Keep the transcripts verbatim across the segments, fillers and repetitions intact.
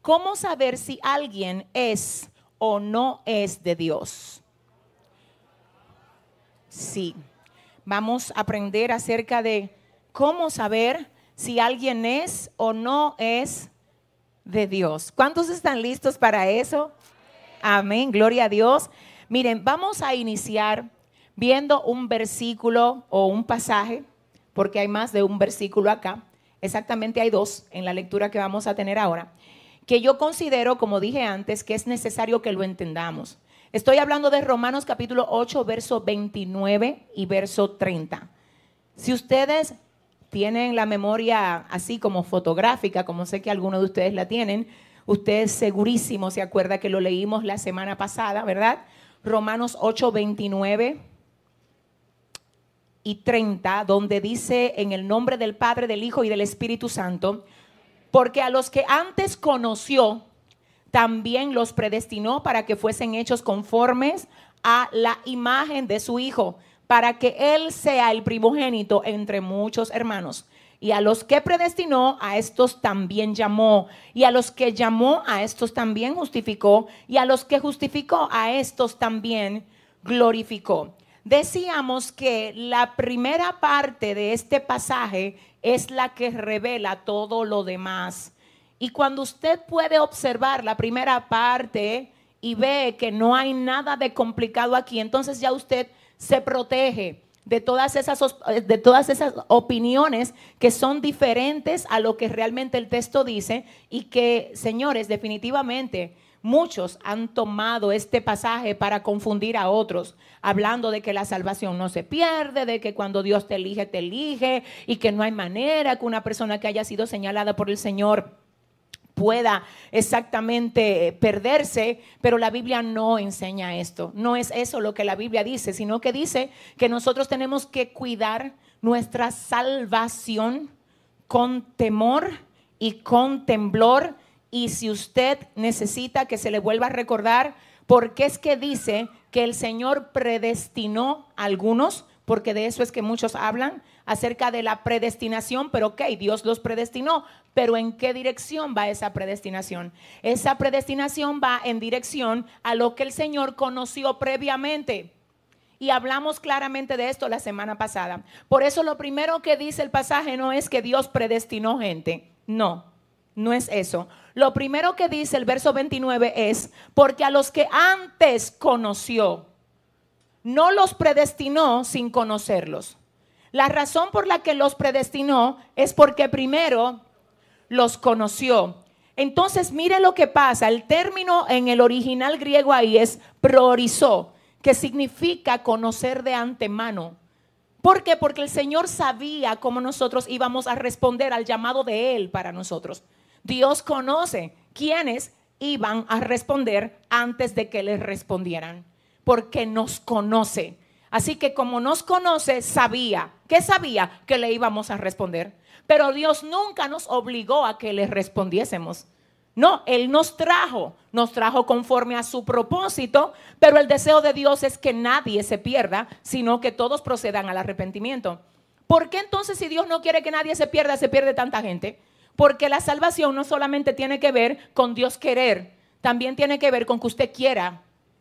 ¿Cómo saber si alguien es o no es de Dios? Sí, vamos a aprender acerca de cómo saber si alguien es o no es de Dios. ¿Cuántos están listos para eso? Amén, gloria a Dios. Miren, vamos a iniciar viendo un versículo o un pasaje, porque hay más de un versículo acá. Exactamente hay dos en la lectura que vamos a tener ahora, que yo considero, como dije antes, que es necesario que lo entendamos. Estoy hablando de Romanos capítulo ocho, verso veintinueve y verso treinta. Si ustedes tienen la memoria así como fotográfica, como sé que algunos de ustedes la tienen, usted segurísimo se acuerda que lo leímos la semana pasada, ¿verdad? Romanos ocho, veintinueve y treinta, donde dice: en el nombre del Padre, del Hijo y del Espíritu Santo, porque a los que antes conoció, también los predestinó para que fuesen hechos conformes a la imagen de su Hijo, para que Él sea el primogénito entre muchos hermanos. Y a los que predestinó, a estos también llamó. Y a los que llamó, a estos también justificó. Y a los que justificó, a estos también glorificó. Decíamos que la primera parte de este pasaje es la que revela todo lo demás. Y cuando usted puede observar la primera parte y ve que no hay nada de complicado aquí, entonces ya usted se protege de todas esas, de todas esas opiniones que son diferentes a lo que realmente el texto dice, y que, señores, definitivamente muchos han tomado este pasaje para confundir a otros, hablando de que la salvación no se pierde, de que cuando Dios te elige, te elige, y que no hay manera que una persona que haya sido señalada por el Señor pueda exactamente perderse. Pero la Biblia no enseña esto. No es eso lo que la Biblia dice, sino que dice que nosotros tenemos que cuidar nuestra salvación con temor y con temblor. Y si usted necesita que se le vuelva a recordar por qué es que dice que el Señor predestinó a algunos, porque de eso es que muchos hablan, acerca de la predestinación. Pero ok, Dios los predestinó, pero ¿en qué dirección va esa predestinación? Esa predestinación va en dirección a lo que el Señor conoció previamente. Y hablamos claramente de esto la semana pasada. Por eso lo primero que dice el pasaje no es que Dios predestinó gente. No, no es eso. Lo primero que dice el verso veintinueve es: porque a los que antes conoció, no los predestinó sin conocerlos. La razón por la que los predestinó es porque primero los conoció. Entonces, mire lo que pasa. El término en el original griego ahí es priorizó, que significa conocer de antemano. ¿Por qué? Porque el Señor sabía cómo nosotros íbamos a responder al llamado de Él para nosotros. Dios conoce quiénes iban a responder antes de que les respondieran, porque nos conoce. Así que como nos conoce, sabía. ¿Qué sabía? Que le íbamos a responder. Pero Dios nunca nos obligó a que le respondiésemos. No, Él nos trajo, nos trajo conforme a su propósito, pero el deseo de Dios es que nadie se pierda, sino que todos procedan al arrepentimiento. ¿Por qué entonces, si Dios no quiere que nadie se pierda, se pierde tanta gente? Porque la salvación no solamente tiene que ver con Dios querer, también tiene que ver con que usted quiera.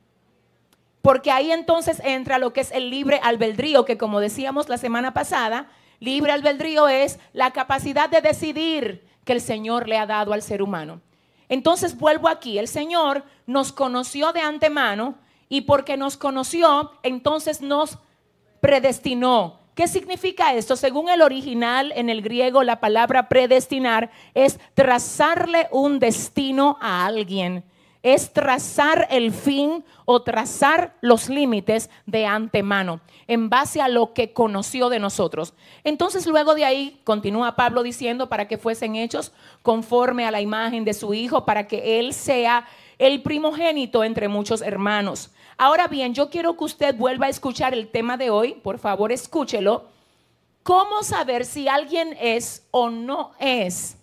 Porque ahí entonces entra lo que es el libre albedrío, que como decíamos la semana pasada, libre albedrío es la capacidad de decidir que el Señor le ha dado al ser humano. Entonces vuelvo aquí, el Señor nos conoció de antemano, y porque nos conoció, entonces nos predestinó. ¿Qué significa esto? Según el original en el griego, la palabra predestinar es trazarle un destino a alguien. Es trazar el fin o trazar los límites de antemano en base a lo que conoció de nosotros. Entonces luego de ahí continúa Pablo diciendo: para que fuesen hechos conforme a la imagen de su Hijo, para que Él sea el primogénito entre muchos hermanos. Ahora bien, yo quiero que usted vuelva a escuchar el tema de hoy. Por favor, escúchelo. ¿Cómo saber si alguien es o no es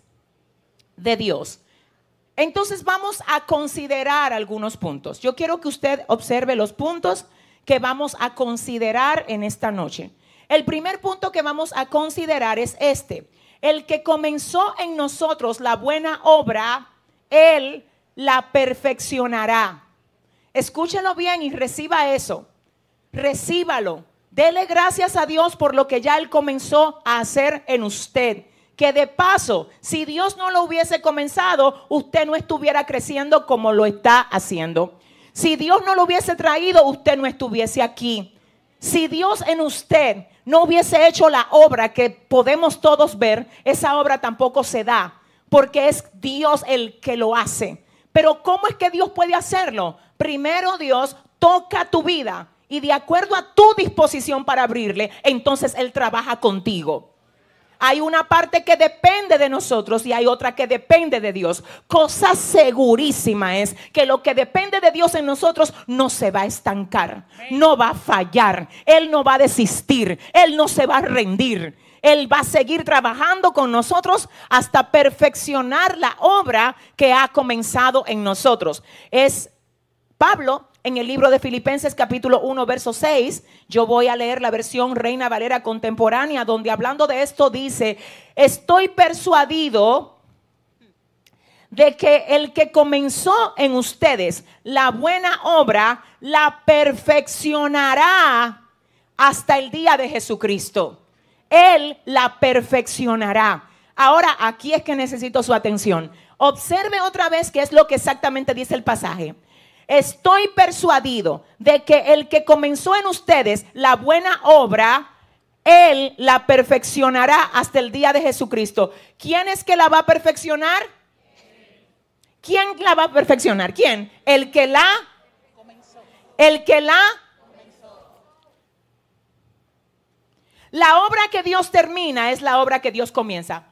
de Dios? Entonces vamos a considerar algunos puntos. Yo quiero que usted observe los puntos que vamos a considerar en esta noche. El primer punto que vamos a considerar es este: el que comenzó en nosotros la buena obra, Él la perfeccionará. Escúchelo bien y reciba eso. Recíbalo. Dele gracias a Dios por lo que ya Él comenzó a hacer en usted. Que de paso, si Dios no lo hubiese comenzado, usted no estuviera creciendo como lo está haciendo. Si Dios no lo hubiese traído, usted no estuviese aquí. Si Dios en usted no hubiese hecho la obra que podemos todos ver, esa obra tampoco se da, porque es Dios el que lo hace. Pero ¿cómo es que Dios puede hacerlo? Primero Dios toca tu vida y de acuerdo a tu disposición para abrirle, entonces Él trabaja contigo. Hay una parte que depende de nosotros y hay otra que depende de Dios. Cosa segurísima es que lo que depende de Dios en nosotros no se va a estancar, no va a fallar, Él no va a desistir, Él no se va a rendir. Él va a seguir trabajando con nosotros hasta perfeccionar la obra que ha comenzado en nosotros. Es Pablo en el libro de Filipenses capítulo uno verso seis. Yo voy a leer la versión Reina Valera contemporánea, donde hablando de esto dice: estoy persuadido de que el que comenzó en ustedes la buena obra la perfeccionará hasta el día de Jesucristo. Él la perfeccionará. Ahora aquí es que necesito su atención. Observe otra vez qué es lo que exactamente dice el pasaje. Estoy persuadido de que el que comenzó en ustedes la buena obra, Él la perfeccionará hasta el día de Jesucristo. ¿Quién es que la va a perfeccionar? ¿Quién la va a perfeccionar? ¿Quién? El que la comenzó. El que la comenzó. La obra que Dios termina es la obra que Dios comienza.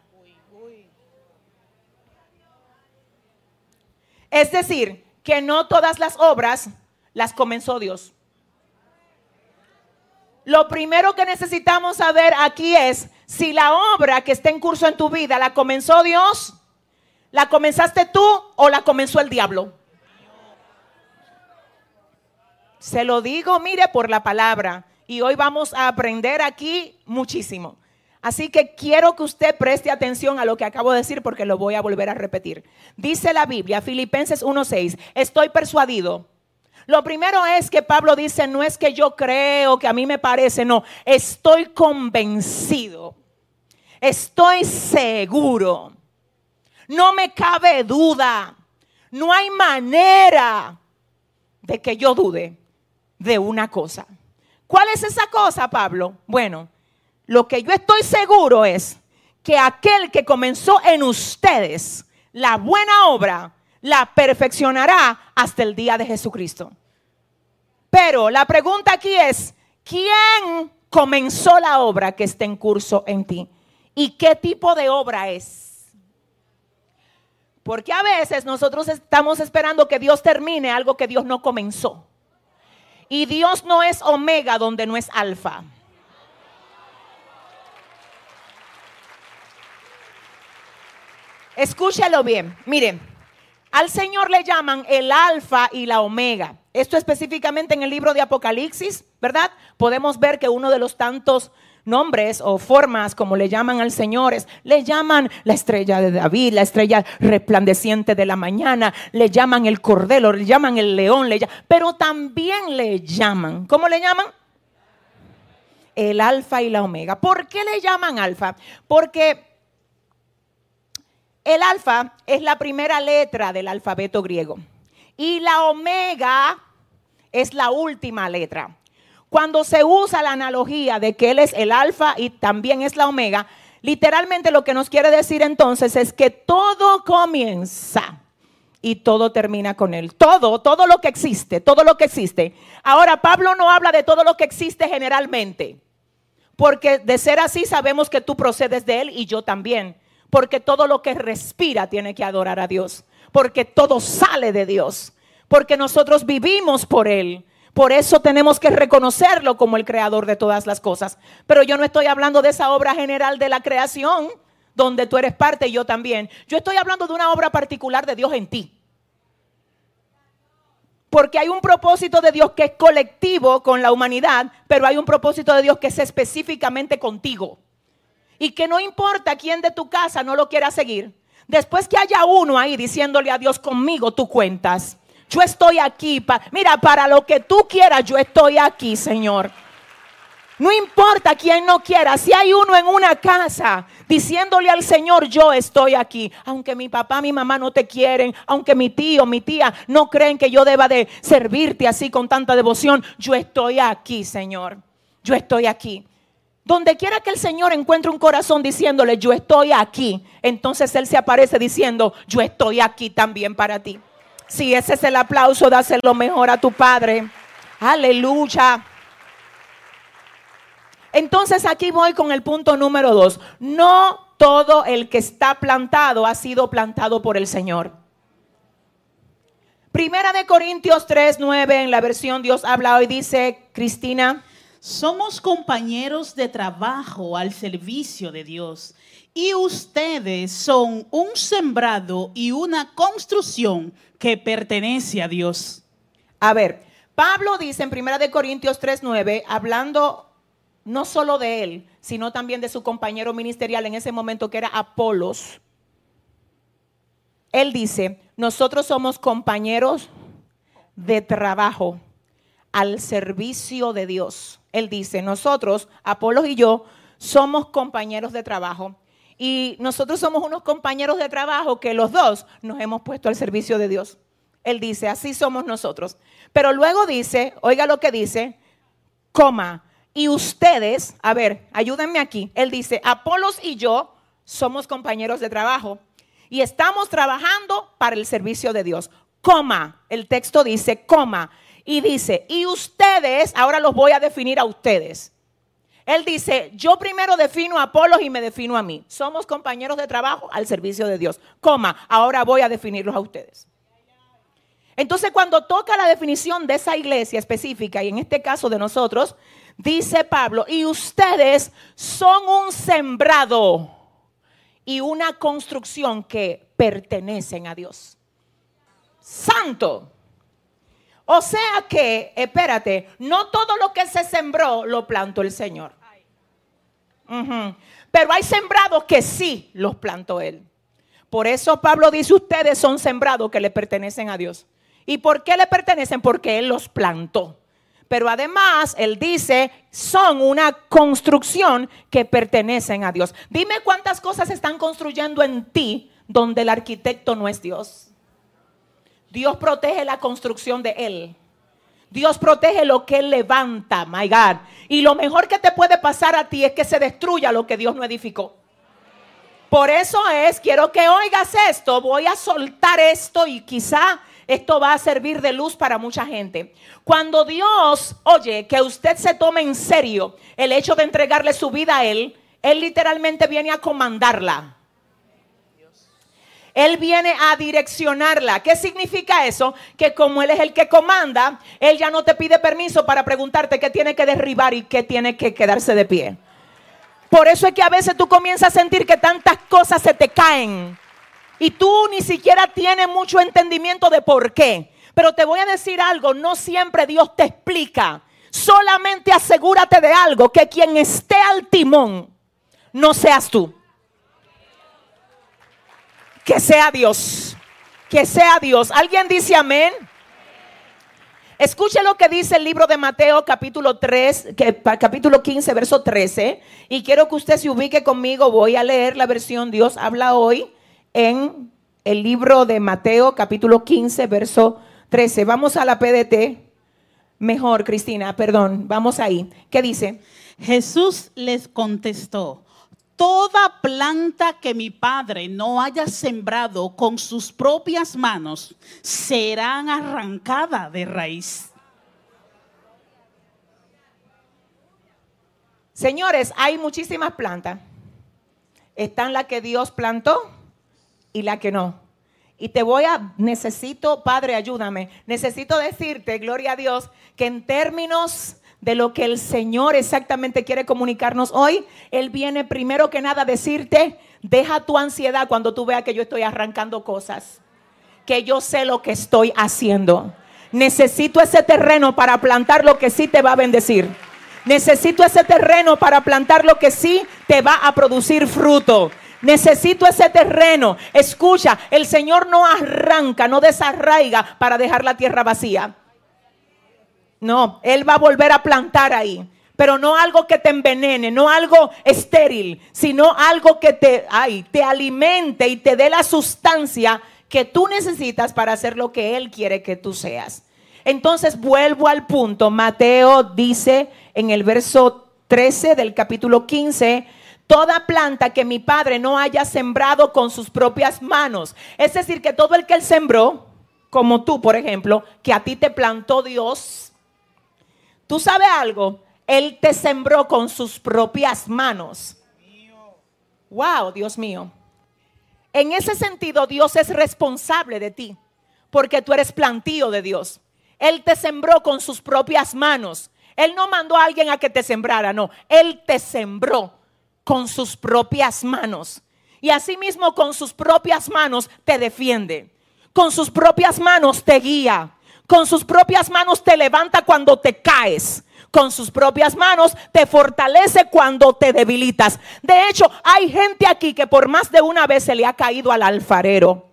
Es decir, que no todas las obras las comenzó Dios. Lo primero que necesitamos saber aquí es si la obra que está en curso en tu vida la comenzó Dios, la comenzaste tú o la comenzó el diablo. Se lo digo, mire, por la palabra. Y hoy vamos a aprender aquí muchísimo. Así que quiero que usted preste atención a lo que acabo de decir porque lo voy a volver a repetir. Dice la Biblia, Filipenses uno seis, estoy persuadido. Lo primero es que Pablo dice, no es que yo creo, que a mí me parece, no, estoy convencido, estoy seguro, no me cabe duda, no hay manera de que yo dude de una cosa. ¿Cuál es esa cosa, Pablo? Bueno, lo que yo estoy seguro es que aquel que comenzó en ustedes la buena obra, la perfeccionará hasta el día de Jesucristo. Pero la pregunta aquí es, ¿quién comenzó la obra que está en curso en ti? ¿Y qué tipo de obra es? Porque a veces nosotros estamos esperando que Dios termine algo que Dios no comenzó. Y Dios no es omega donde no es alfa. Escúchalo bien, miren, al Señor le llaman el alfa y la omega. Esto específicamente en el libro de Apocalipsis, ¿verdad? Podemos ver que uno de los tantos nombres o formas como le llaman al Señor es, le llaman la estrella de David, la estrella resplandeciente de la mañana, le llaman el cordero, le llaman el león, le llaman, pero también le llaman, ¿cómo le llaman? El alfa y la omega. ¿Por qué le llaman alfa? Porque el alfa es la primera letra del alfabeto griego y la omega es la última letra. Cuando se usa la analogía de que Él es el alfa y también es la omega, literalmente lo que nos quiere decir entonces es que todo comienza y todo termina con Él. Todo, todo lo que existe, todo lo que existe. Ahora, Pablo no habla de todo lo que existe generalmente, porque de ser así sabemos que tú procedes de Él y yo también. Porque todo lo que respira tiene que adorar a Dios. Porque todo sale de Dios. Porque nosotros vivimos por Él. Por eso tenemos que reconocerlo como el creador de todas las cosas. Pero yo no estoy hablando de esa obra general de la creación, donde tú eres parte y yo también. Yo estoy hablando de una obra particular de Dios en ti. Porque hay un propósito de Dios que es colectivo con la humanidad, pero hay un propósito de Dios que es específicamente contigo. Y que no importa quién de tu casa no lo quiera seguir, Después que haya uno ahí diciéndole a Dios, conmigo tú cuentas. Yo estoy aquí. Pa- Mira, para lo que tú quieras, yo estoy aquí, Señor. No importa quién no quiera. Si hay uno en una casa diciéndole al Señor, yo estoy aquí. Aunque mi papá, mi mamá no te quieren, aunque mi tío, mi tía no creen que yo deba de servirte así con tanta devoción, yo estoy aquí, Señor. Yo estoy aquí. Donde quiera que el Señor encuentre un corazón diciéndole, yo estoy aquí, entonces Él se aparece diciendo, yo estoy aquí también para ti. Si ese es el aplauso, dáselo mejor a tu Padre. Aleluya. Entonces aquí voy con el punto número dos. No todo el que está plantado ha sido plantado por el Señor. Primera de Corintios tres, nueve en la versión Dios habla hoy dice, Cristina: somos compañeros de trabajo al servicio de Dios, y ustedes son un sembrado y una construcción que pertenece a Dios. A ver, Pablo dice en Primera de Corintios tres, nueve, hablando no solo de él, sino también de su compañero ministerial en ese momento, que era Apolos. Él dice, nosotros somos compañeros de trabajo al servicio de Dios. Él dice, nosotros, Apolos y yo, somos compañeros de trabajo. Y nosotros somos unos compañeros de trabajo que los dos nos hemos puesto al servicio de Dios. Él dice, así somos nosotros. Pero luego dice, oiga lo que dice, coma, y ustedes, a ver, ayúdenme aquí. Él dice, Apolos y yo somos compañeros de trabajo y estamos trabajando para el servicio de Dios. Coma, el texto dice, coma, y dice, y ustedes, ahora los voy a definir a ustedes. Él dice, yo primero defino a Apolos y me defino a mí. Somos compañeros de trabajo al servicio de Dios. Coma, ahora voy a definirlos a ustedes. Entonces, cuando toca la definición de esa iglesia específica, y en este caso de nosotros, dice Pablo, y ustedes son un sembrado y una construcción que pertenecen a Dios. Santo. O sea que, espérate, no todo lo que se sembró lo plantó el Señor. Uh-huh. Pero hay sembrados que sí los plantó Él. Por eso Pablo dice, ustedes son sembrados que le pertenecen a Dios. ¿Y por qué le pertenecen? Porque Él los plantó. Pero además, Él dice, son una construcción que pertenecen a Dios. Dime cuántas cosas están construyendo en ti donde el arquitecto no es Dios. Dios protege la construcción de Él. Dios protege lo que Él levanta, my God. Y lo mejor que te puede pasar a ti es que se destruya lo que Dios no edificó. Por eso es, quiero que oigas esto, voy a soltar esto y quizá esto va a servir de luz para mucha gente. Cuando Dios oye que usted se tome en serio el hecho de entregarle su vida a Él, Él literalmente viene a comandarla. Él viene a direccionarla. ¿Qué significa eso? Que como Él es el que comanda, Él ya no te pide permiso para preguntarte qué tiene que derribar y qué tiene que quedarse de pie. Por eso es que a veces tú comienzas a sentir que tantas cosas se te caen y tú ni siquiera tienes mucho entendimiento de por qué. Pero te voy a decir algo, no siempre Dios te explica. Solamente asegúrate de algo, que quien esté al timón no seas tú. Que sea Dios, que sea Dios. ¿Alguien dice amén? Escuche lo que dice el libro de Mateo capítulo tres, que, capítulo quince, verso trece. Y quiero que usted se ubique conmigo. Voy a leer la versión Dios habla hoy en el libro de Mateo capítulo quince, verso trece. Vamos a la P D T. Mejor, Cristina, perdón. Vamos ahí. ¿Qué dice? Jesús les contestó: toda planta que mi Padre no haya sembrado con sus propias manos serán arrancadas de raíz. Señores, hay muchísimas plantas. Están las que Dios plantó y las que no. Y te voy a, necesito, Padre, ayúdame. Necesito decirte, gloria a Dios, que en términos de lo que el Señor exactamente quiere comunicarnos hoy, Él viene primero que nada a decirte, deja tu ansiedad cuando tú veas que yo estoy arrancando cosas, que yo sé lo que estoy haciendo. Necesito ese terreno para plantar lo que sí te va a bendecir. Necesito ese terreno para plantar lo que sí te va a producir fruto. Necesito ese terreno. Escucha, el Señor no arranca, no desarraiga para dejar la tierra vacía. No, Él va a volver a plantar ahí. Pero no algo que te envenene, no algo estéril, sino algo que te, ay, te alimente y te dé la sustancia que tú necesitas para hacer lo que Él quiere que tú seas. Entonces vuelvo al punto. Mateo dice en el verso trece del capítulo quince: toda planta que mi Padre no haya sembrado con sus propias manos. Es decir, que todo el que Él sembró, como tú por ejemplo, que a ti te plantó Dios, ¿tú sabes algo? Él te sembró con sus propias manos. Wow, Dios mío. En ese sentido, Dios es responsable de ti, porque tú eres plantío de Dios. Él te sembró con sus propias manos. Él no mandó a alguien a que te sembrara, no. Él te sembró con sus propias manos. Y asimismo con sus propias manos te defiende. Con sus propias manos te guía. Con sus propias manos te levanta cuando te caes. Con sus propias manos te fortalece cuando te debilitas. De hecho, hay gente aquí que por más de una vez se le ha caído al alfarero.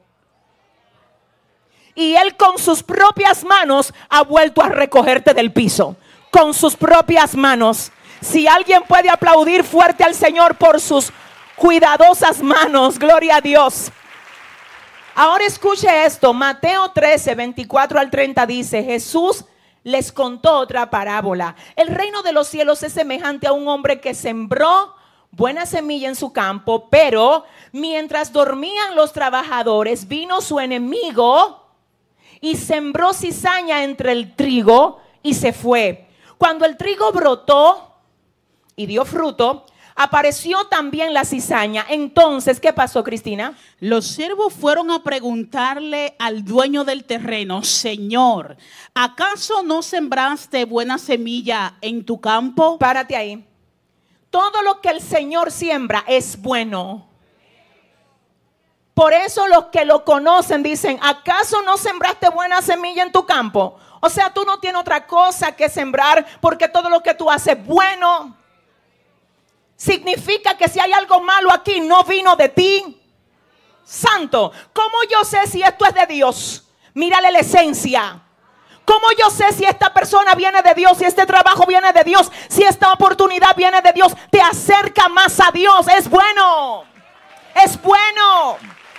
Y Él con sus propias manos ha vuelto a recogerte del piso. Con sus propias manos. Si alguien puede aplaudir fuerte al Señor por sus cuidadosas manos, gloria a Dios. Ahora escuche esto. Mateo trece, veinticuatro al treinta dice: Jesús les contó otra parábola. El reino de los cielos es semejante a un hombre que sembró buena semilla en su campo, pero mientras dormían los trabajadores, vino su enemigo y sembró cizaña entre el trigo y se fue. Cuando el trigo brotó y dio fruto, apareció también la cizaña. Entonces, ¿qué pasó, Cristina? Los siervos fueron a preguntarle al dueño del terreno: Señor, ¿acaso no sembraste buena semilla en tu campo? Párate ahí. Todo lo que el Señor siembra es bueno. Por eso los que lo conocen dicen: ¿acaso no sembraste buena semilla en tu campo? O sea, tú no tienes otra cosa que sembrar, porque todo lo que tú haces es bueno. Significa que si hay algo malo aquí, no vino de ti. Santo, ¿cómo yo sé si esto es de Dios? Mírale la esencia. ¿Cómo yo sé si esta persona viene de Dios, si este trabajo viene de Dios, si esta oportunidad viene de Dios? Te acerca más a Dios. Es bueno. Es bueno.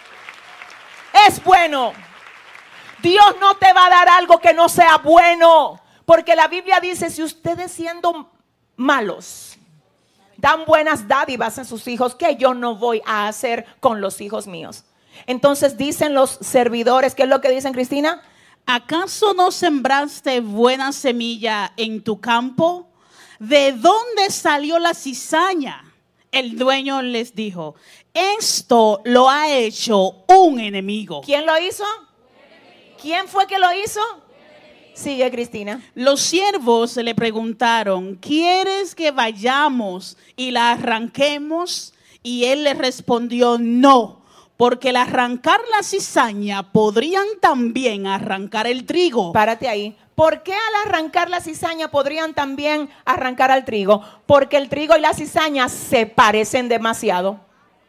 Es bueno. Dios no te va a dar algo que no sea bueno, porque la Biblia dice: si ustedes siendo malos dan buenas dádivas a sus hijos, ¿qué yo no voy a hacer con los hijos míos? Entonces dicen los servidores, ¿qué es lo que dicen, Cristina? ¿Acaso no sembraste buena semilla en tu campo? ¿De dónde salió la cizaña? El dueño les dijo: esto lo ha hecho un enemigo. ¿Quién lo hizo? ¿Quién fue que lo hizo? Sigue, Cristina. Los siervos le preguntaron: ¿quieres que vayamos y la arranquemos? Y él les respondió: no, porque al arrancar la cizaña podrían también arrancar el trigo. Párate ahí. ¿Por qué al arrancar la cizaña podrían también arrancar al trigo? Porque el trigo y la cizaña se parecen demasiado.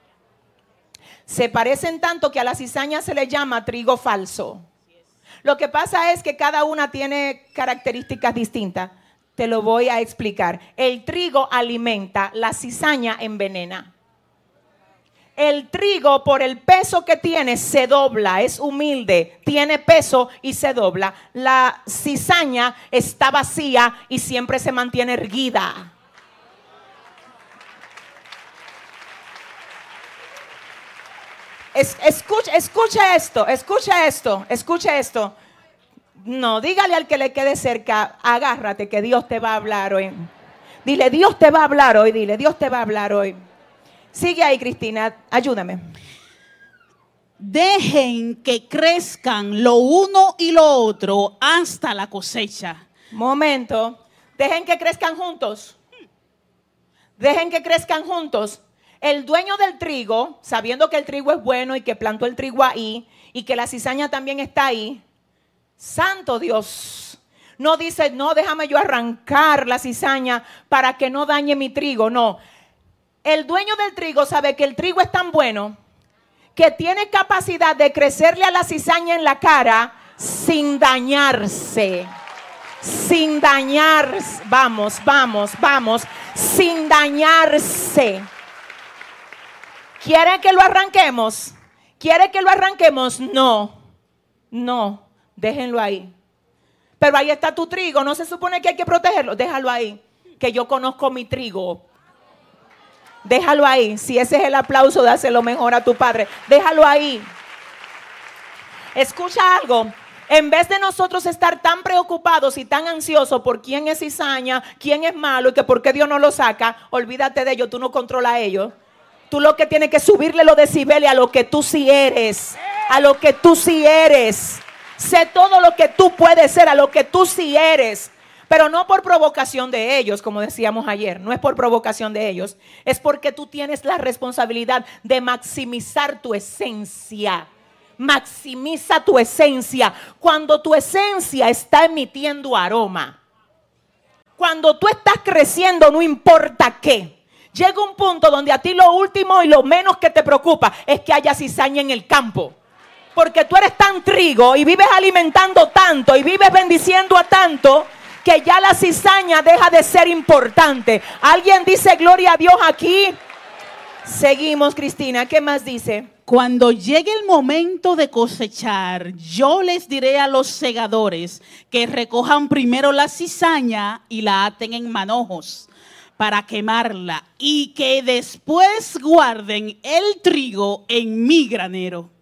Se parecen tanto que a la cizaña se le llama trigo falso. Lo que pasa es que cada una tiene características distintas. Te lo voy a explicar. El trigo alimenta, la cizaña envenena. El trigo, por el peso que tiene, se dobla, es humilde, tiene peso y se dobla. La cizaña está vacía y siempre se mantiene erguida. Es, escucha, escucha esto, escucha esto, escucha esto. No, dígale al que le quede cerca: agárrate que Dios te va a hablar hoy. Dile: Dios te va a hablar hoy, dile: Dios te va a hablar hoy. Sigue ahí, Cristina, ayúdame. Dejen que crezcan lo uno y lo otro hasta la cosecha. Momento, dejen que crezcan juntos. Dejen que crezcan juntos. El dueño del trigo, sabiendo que el trigo es bueno y que plantó el trigo ahí y que la cizaña también está ahí, santo Dios, no dice: no, déjame yo arrancar la cizaña para que no dañe mi trigo. No, El dueño del trigo sabe que el trigo es tan bueno que tiene capacidad de crecerle a la cizaña en la cara sin dañarse. Sin dañarse. Vamos, vamos, vamos. Sin dañarse. ¿Quiere que lo arranquemos? ¿Quiere que lo arranquemos? No. No. Déjenlo ahí. Pero ahí está tu trigo. ¿No se supone que hay que protegerlo? Déjalo ahí. Que yo conozco mi trigo. Déjalo ahí. Si ese es el aplauso, dáselo mejor a tu padre. Déjalo ahí. Escucha algo. En vez de nosotros estar tan preocupados y tan ansiosos por quién es cizaña, quién es malo y que por qué Dios no lo saca, olvídate de ellos, tú no controlas a ellos. Tú lo que tienes que subirle los decibeles a lo que tú sí eres, a lo que tú sí eres. Sé todo lo que tú puedes ser, a lo que tú sí eres. Pero no por provocación de ellos, como decíamos ayer, no es por provocación de ellos. Es porque tú tienes la responsabilidad de maximizar tu esencia. Maximiza tu esencia. Cuando tu esencia está emitiendo aroma, cuando tú estás creciendo, no importa qué, llega un punto donde a ti lo último y lo menos que te preocupa es que haya cizaña en el campo. Porque tú eres tan trigo y vives alimentando tanto y vives bendiciendo a tanto que ya la cizaña deja de ser importante. ¿Alguien dice gloria a Dios aquí? Seguimos, Cristina. ¿Qué más dice? Cuando llegue el momento de cosechar, yo les diré a los segadores que recojan primero la cizaña y la aten en manojos para quemarla y que después guarden el trigo en mi granero.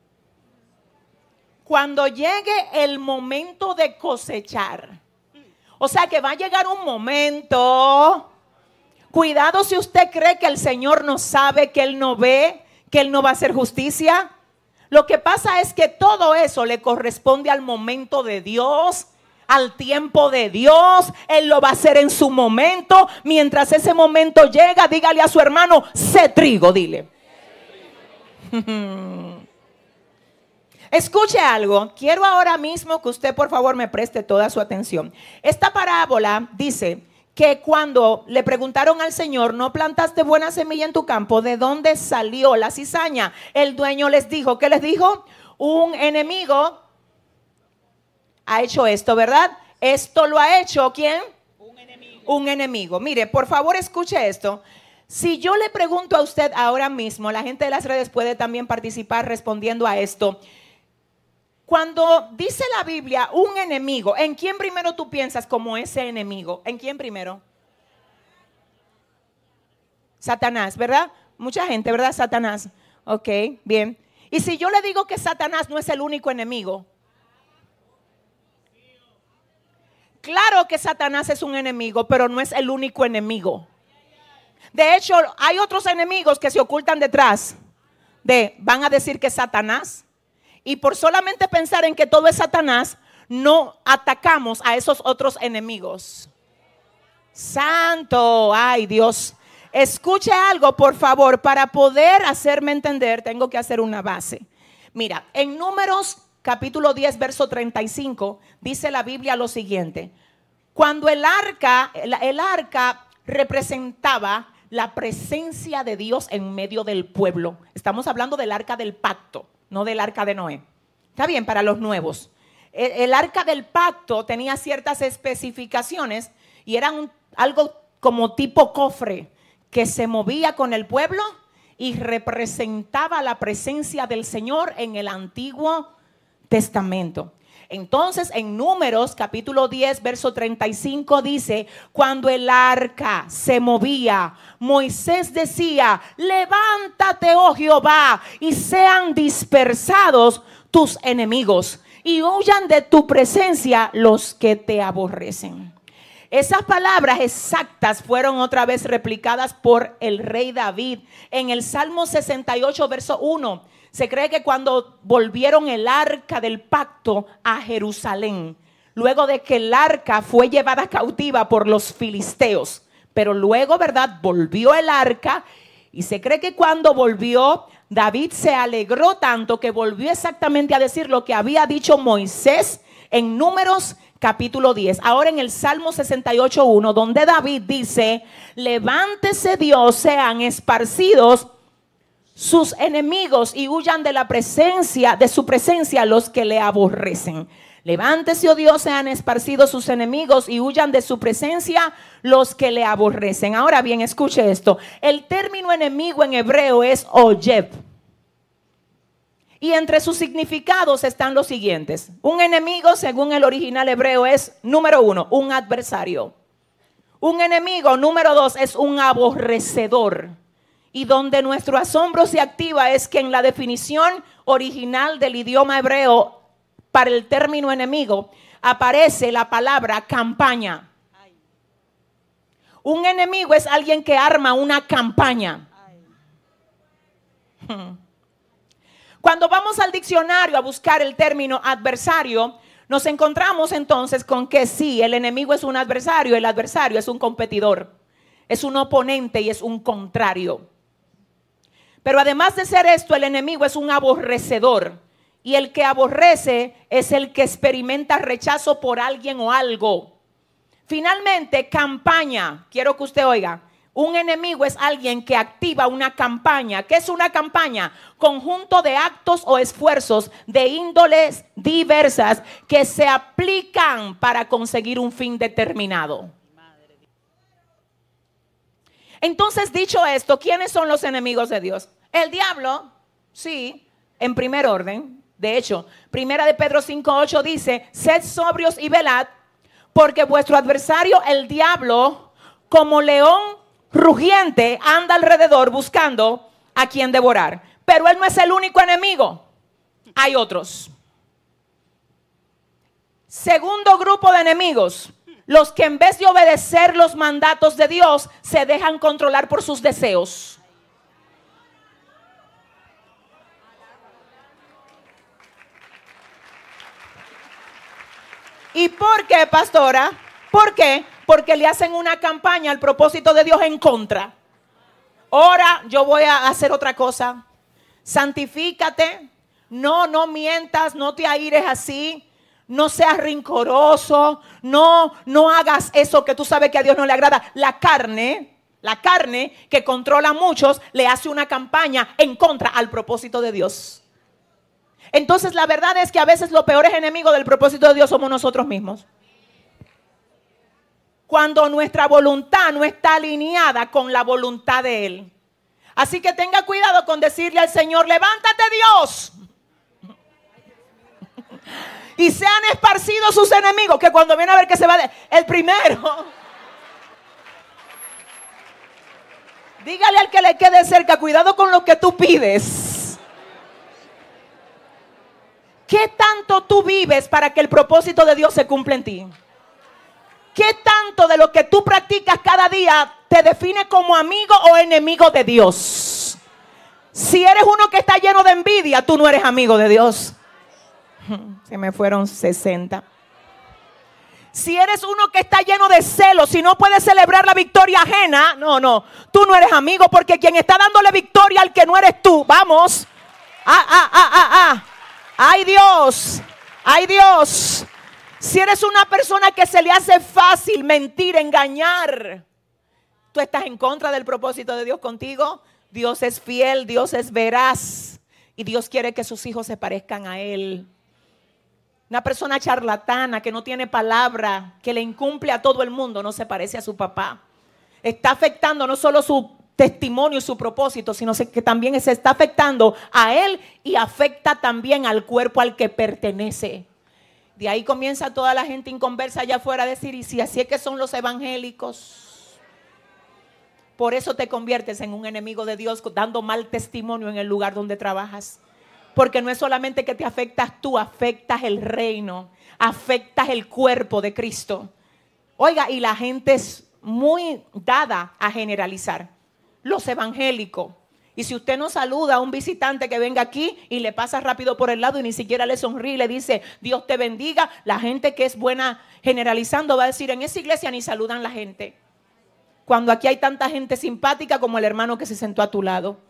Cuando llegue el momento de cosechar, o sea que va a llegar un momento, cuidado si usted cree que el Señor no sabe, que Él no ve, que Él no va a hacer justicia. Lo que pasa es que todo eso le corresponde al momento de Dios, al tiempo de Dios. Él lo va a hacer en su momento. Mientras ese momento llega, dígale a su hermano, sé trigo, dile. Escuche algo. Quiero ahora mismo que usted por favor me preste toda su atención. Esta parábola dice que cuando le preguntaron al Señor, ¿no plantaste buena semilla en tu campo? ¿De dónde salió la cizaña? El dueño les dijo, ¿qué les dijo? Un enemigo ha hecho esto, ¿verdad? Esto lo ha hecho, ¿quién? Un enemigo. Un enemigo. Mire, por favor escuche esto. Si yo le pregunto a usted ahora mismo, la gente de las redes puede también participar respondiendo a esto. Cuando dice la Biblia un enemigo, ¿en quién primero tú piensas como ese enemigo? ¿En quién primero? Satanás, ¿verdad? Mucha gente, ¿verdad? Satanás. Ok, bien. Y si yo le digo que Satanás no es el único enemigo. Claro que Satanás es un enemigo, pero no es el único enemigo. De hecho, hay otros enemigos que se ocultan detrás de, van a decir que es Satanás. Y por solamente pensar en que todo es Satanás, no atacamos a esos otros enemigos. Santo, ay Dios. Escuche algo, por favor, para poder hacerme entender, tengo que hacer una base. Mira, en Números capítulo diez, verso treinta y cinco, dice la Biblia lo siguiente. Cuando el arca, el, el arca representaba la presencia de Dios en medio del pueblo. Estamos hablando del arca del pacto, no del arca de Noé. Está bien para los nuevos. El, el arca del pacto tenía ciertas especificaciones y era un, algo como tipo cofre que se movía con el pueblo y representaba la presencia del Señor en el Antiguo Testamento. Entonces en Números capítulo diez verso treinta y cinco dice, cuando el arca se movía, Moisés decía, levántate, oh Jehová, y sean dispersados tus enemigos y huyan de tu presencia los que te aborrecen. Esas palabras exactas fueron otra vez replicadas por el rey David en el Salmo sesenta y ocho verso uno. Se cree que cuando volvieron el arca del pacto a Jerusalén, luego de que el arca fue llevada cautiva por los filisteos, pero luego, ¿verdad?, volvió el arca y se cree que cuando volvió, David se alegró tanto que volvió exactamente a decir lo que había dicho Moisés en Números capítulo diez. Ahora en el Salmo sesenta y ocho, uno, donde David dice: levántese Dios, sean esparcidos sus enemigos y huyan de la presencia, de su presencia los que le aborrecen. Levántese, oh Dios, sean esparcidos sus enemigos y huyan de su presencia los que le aborrecen. Ahora bien, escuche esto. El término enemigo en hebreo es oyeb. Y entre sus significados están los siguientes. Un enemigo, según el original hebreo, es, número uno, un adversario. Un enemigo, número dos, es un aborrecedor. Y donde nuestro asombro se activa es que en la definición original del idioma hebreo para el término enemigo aparece la palabra campaña. Un enemigo es alguien que arma una campaña. Cuando vamos al diccionario a buscar el término adversario, nos encontramos entonces con que sí, el enemigo es un adversario, el adversario es un competidor, es un oponente y es un contrario. Pero además de ser esto, el enemigo es un aborrecedor. Y el que aborrece es el que experimenta rechazo por alguien o algo. Finalmente, campaña. Quiero que usted oiga. Un enemigo es alguien que activa una campaña. ¿Qué es una campaña? Conjunto de actos o esfuerzos de índoles diversas que se aplican para conseguir un fin determinado. Entonces, dicho esto, ¿quiénes son los enemigos de Dios? El diablo, sí, en primer orden. De hecho, primera de Pedro cinco ocho dice: sed sobrios y velad, porque vuestro adversario el diablo, como león rugiente, anda alrededor buscando a quien devorar. Pero él no es el único enemigo, hay otros. Segundo grupo de enemigos: los que en vez de obedecer los mandatos de Dios, se dejan controlar por sus deseos. ¿Y por qué, pastora? ¿Por qué? Porque le hacen una campaña al propósito de Dios en contra. Ahora yo voy a hacer otra cosa. Santifícate. No, no mientas, no te aires así. No seas rincoroso. No, no hagas eso que tú sabes que a Dios no le agrada. La carne, la carne que controla a muchos, le hace una campaña en contra al propósito de Dios. Entonces la verdad es que a veces los peores enemigos del propósito de Dios somos nosotros mismos. Cuando nuestra voluntad no está alineada con la voluntad de Él. Así que tenga cuidado con decirle al Señor: levántate, Dios. Y sean esparcidos sus enemigos, que cuando viene a ver que se va de, el primero. Dígale al que le quede cerca: cuidado con lo que tú pides. ¿Qué tanto tú vives para que el propósito de Dios se cumpla en ti? ¿Qué tanto de lo que tú practicas cada día te define como amigo o enemigo de Dios? Si eres uno que está lleno de envidia, tú no eres amigo de Dios. Se me fueron sesenta. Si eres uno que está lleno de celos, si no puedes celebrar la victoria ajena, no, no, tú no eres amigo, porque quien está dándole victoria al que no eres tú, vamos. Ah, ah, ah, ah, ah. Ay Dios, ay Dios. Si eres una persona que se le hace fácil mentir, engañar, tú estás en contra del propósito de Dios contigo. Dios es fiel, Dios es veraz y Dios quiere que sus hijos se parezcan a Él. Una persona charlatana que no tiene palabra, que le incumple a todo el mundo, no se parece a su papá. Está afectando no solo su testimonio y su propósito, sino que también se está afectando a él y afecta también al cuerpo al que pertenece. De ahí comienza toda la gente inconversa allá afuera a decir: y si así es que son los evangélicos. Por eso te conviertes en un enemigo de Dios, dando mal testimonio en el lugar donde trabajas. Porque no es solamente que te afectas tú, afectas el reino, afectas el cuerpo de Cristo. Oiga, y la gente es muy dada a generalizar. Los evangélicos. Y si usted no saluda a un visitante que venga aquí y le pasa rápido por el lado y ni siquiera le sonríe y le dice: Dios te bendiga, la gente que es buena generalizando va a decir: en esa iglesia ni saludan la gente. Cuando aquí hay tanta gente simpática como el hermano que se sentó a tu lado.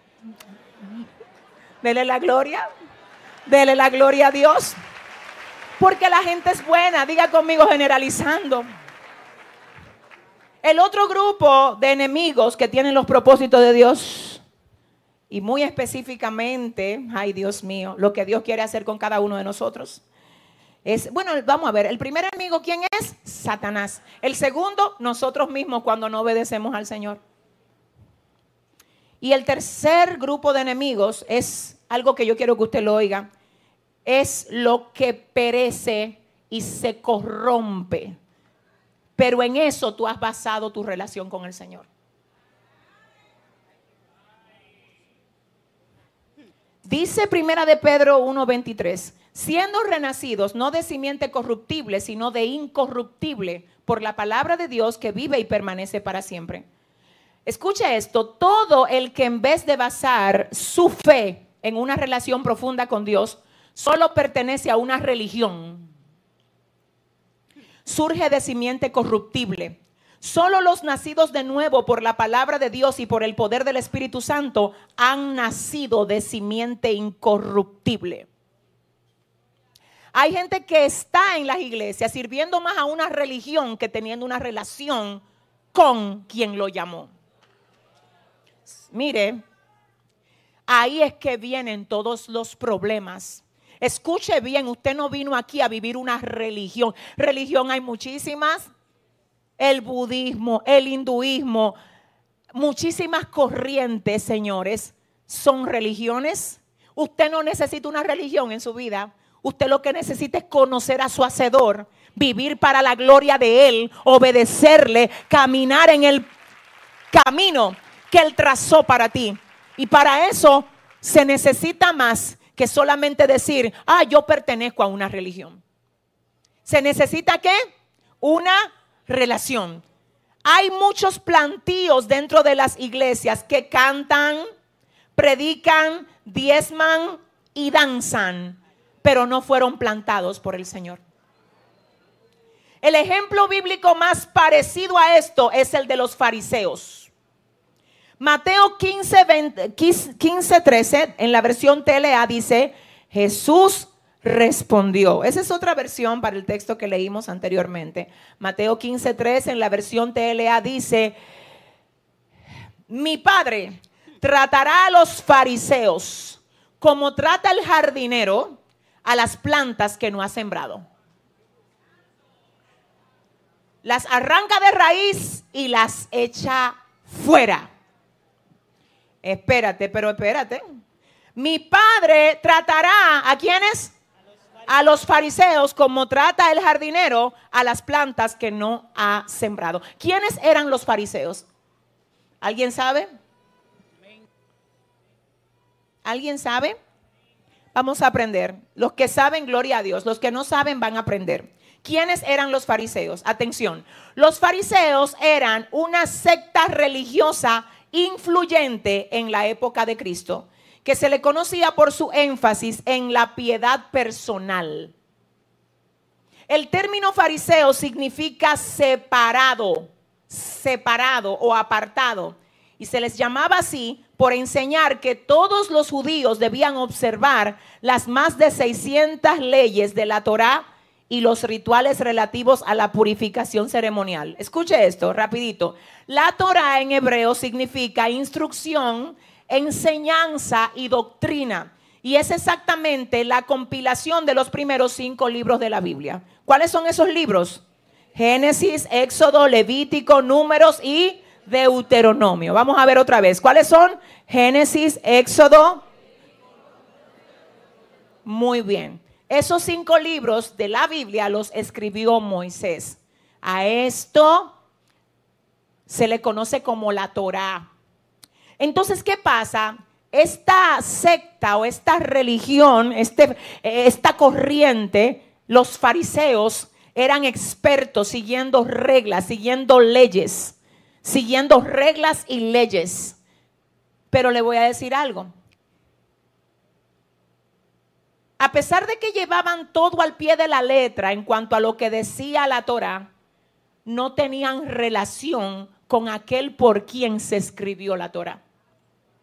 Dele la gloria. Dele la gloria a Dios. Porque la gente es buena, diga conmigo generalizando. El otro grupo de enemigos que tienen los propósitos de Dios, y muy específicamente, ay Dios mío, lo que Dios quiere hacer con cada uno de nosotros, es, bueno, vamos a ver, el primer enemigo, ¿quién es? Satanás. El segundo, nosotros mismos cuando no obedecemos al Señor. Y el tercer grupo de enemigos es algo que yo quiero que usted lo oiga, es lo que perece y se corrompe. Pero en eso tú has basado tu relación con el Señor. Dice Primera de Pedro uno veintitrés, siendo renacidos no de simiente corruptible, sino de incorruptible, por la palabra de Dios que vive y permanece para siempre. Escucha esto, todo el que en vez de basar su fe en una relación profunda con Dios, solo pertenece a una religión, surge de simiente corruptible. Solo los nacidos de nuevo por la palabra de Dios y por el poder del Espíritu Santo han nacido de simiente incorruptible. Hay gente que está en las iglesias sirviendo más a una religión que teniendo una relación con quien lo llamó. Mire, ahí es que vienen todos los problemas. Escuche bien, usted no vino aquí a vivir una religión. Religión hay muchísimas. El budismo, el hinduismo, muchísimas corrientes, señores, son religiones. Usted no necesita una religión en su vida. Usted lo que necesita es conocer a su Hacedor, vivir para la gloria de Él, obedecerle, caminar en el camino que Él trazó para ti. Y para eso se necesita más que solamente decir, ah, yo pertenezco a una religión. ¿Se necesita qué? Una relación. Hay muchos plantíos dentro de las iglesias que cantan, predican, diezman y danzan, pero no fueron plantados por el Señor. El ejemplo bíblico más parecido a esto es el de los fariseos. Mateo quince, veinte, quince, trece, en la versión T L A dice, Jesús respondió. Esa es otra versión para el texto que leímos anteriormente. Mateo quince, trece, en la versión T L A dice, mi Padre tratará a los fariseos como trata el jardinero a las plantas que no ha sembrado. Las arranca de raíz y las echa fuera. Espérate, pero espérate. Mi Padre tratará ¿a quiénes? A los fariseos como trata el jardinero a las plantas que no ha sembrado. ¿Quiénes eran los fariseos? ¿Alguien sabe? ¿Alguien sabe? Vamos a aprender. Los que saben, gloria a Dios. Los que no saben, van a aprender. ¿Quiénes eran los fariseos? Atención. Los fariseos eran una secta religiosa influyente en la época de Cristo, que se le conocía por su énfasis en la piedad personal. El término fariseo significa separado, separado o apartado, y se les llamaba así por enseñar que todos los judíos debían observar las más de seiscientas leyes de la Torá y los rituales relativos a la purificación ceremonial. Escuche esto rapidito. La Torá en hebreo significa instrucción, enseñanza y doctrina. Y es exactamente la compilación de los primeros cinco libros de la Biblia. ¿Cuáles son esos libros? Génesis, Éxodo, Levítico, Números y Deuteronomio. Vamos a ver otra vez. ¿Cuáles son? Génesis, Éxodo. Muy bien. Esos cinco libros de la Biblia los escribió Moisés. A esto se le conoce como la Torá. Entonces, ¿qué pasa? Esta secta o esta religión, este, esta corriente, los fariseos eran expertos siguiendo reglas, siguiendo leyes, siguiendo reglas y leyes. Pero le voy a decir algo. A pesar de que llevaban todo al pie de la letra en cuanto a lo que decía la Torá, no tenían relación con aquel por quien se escribió la Torá.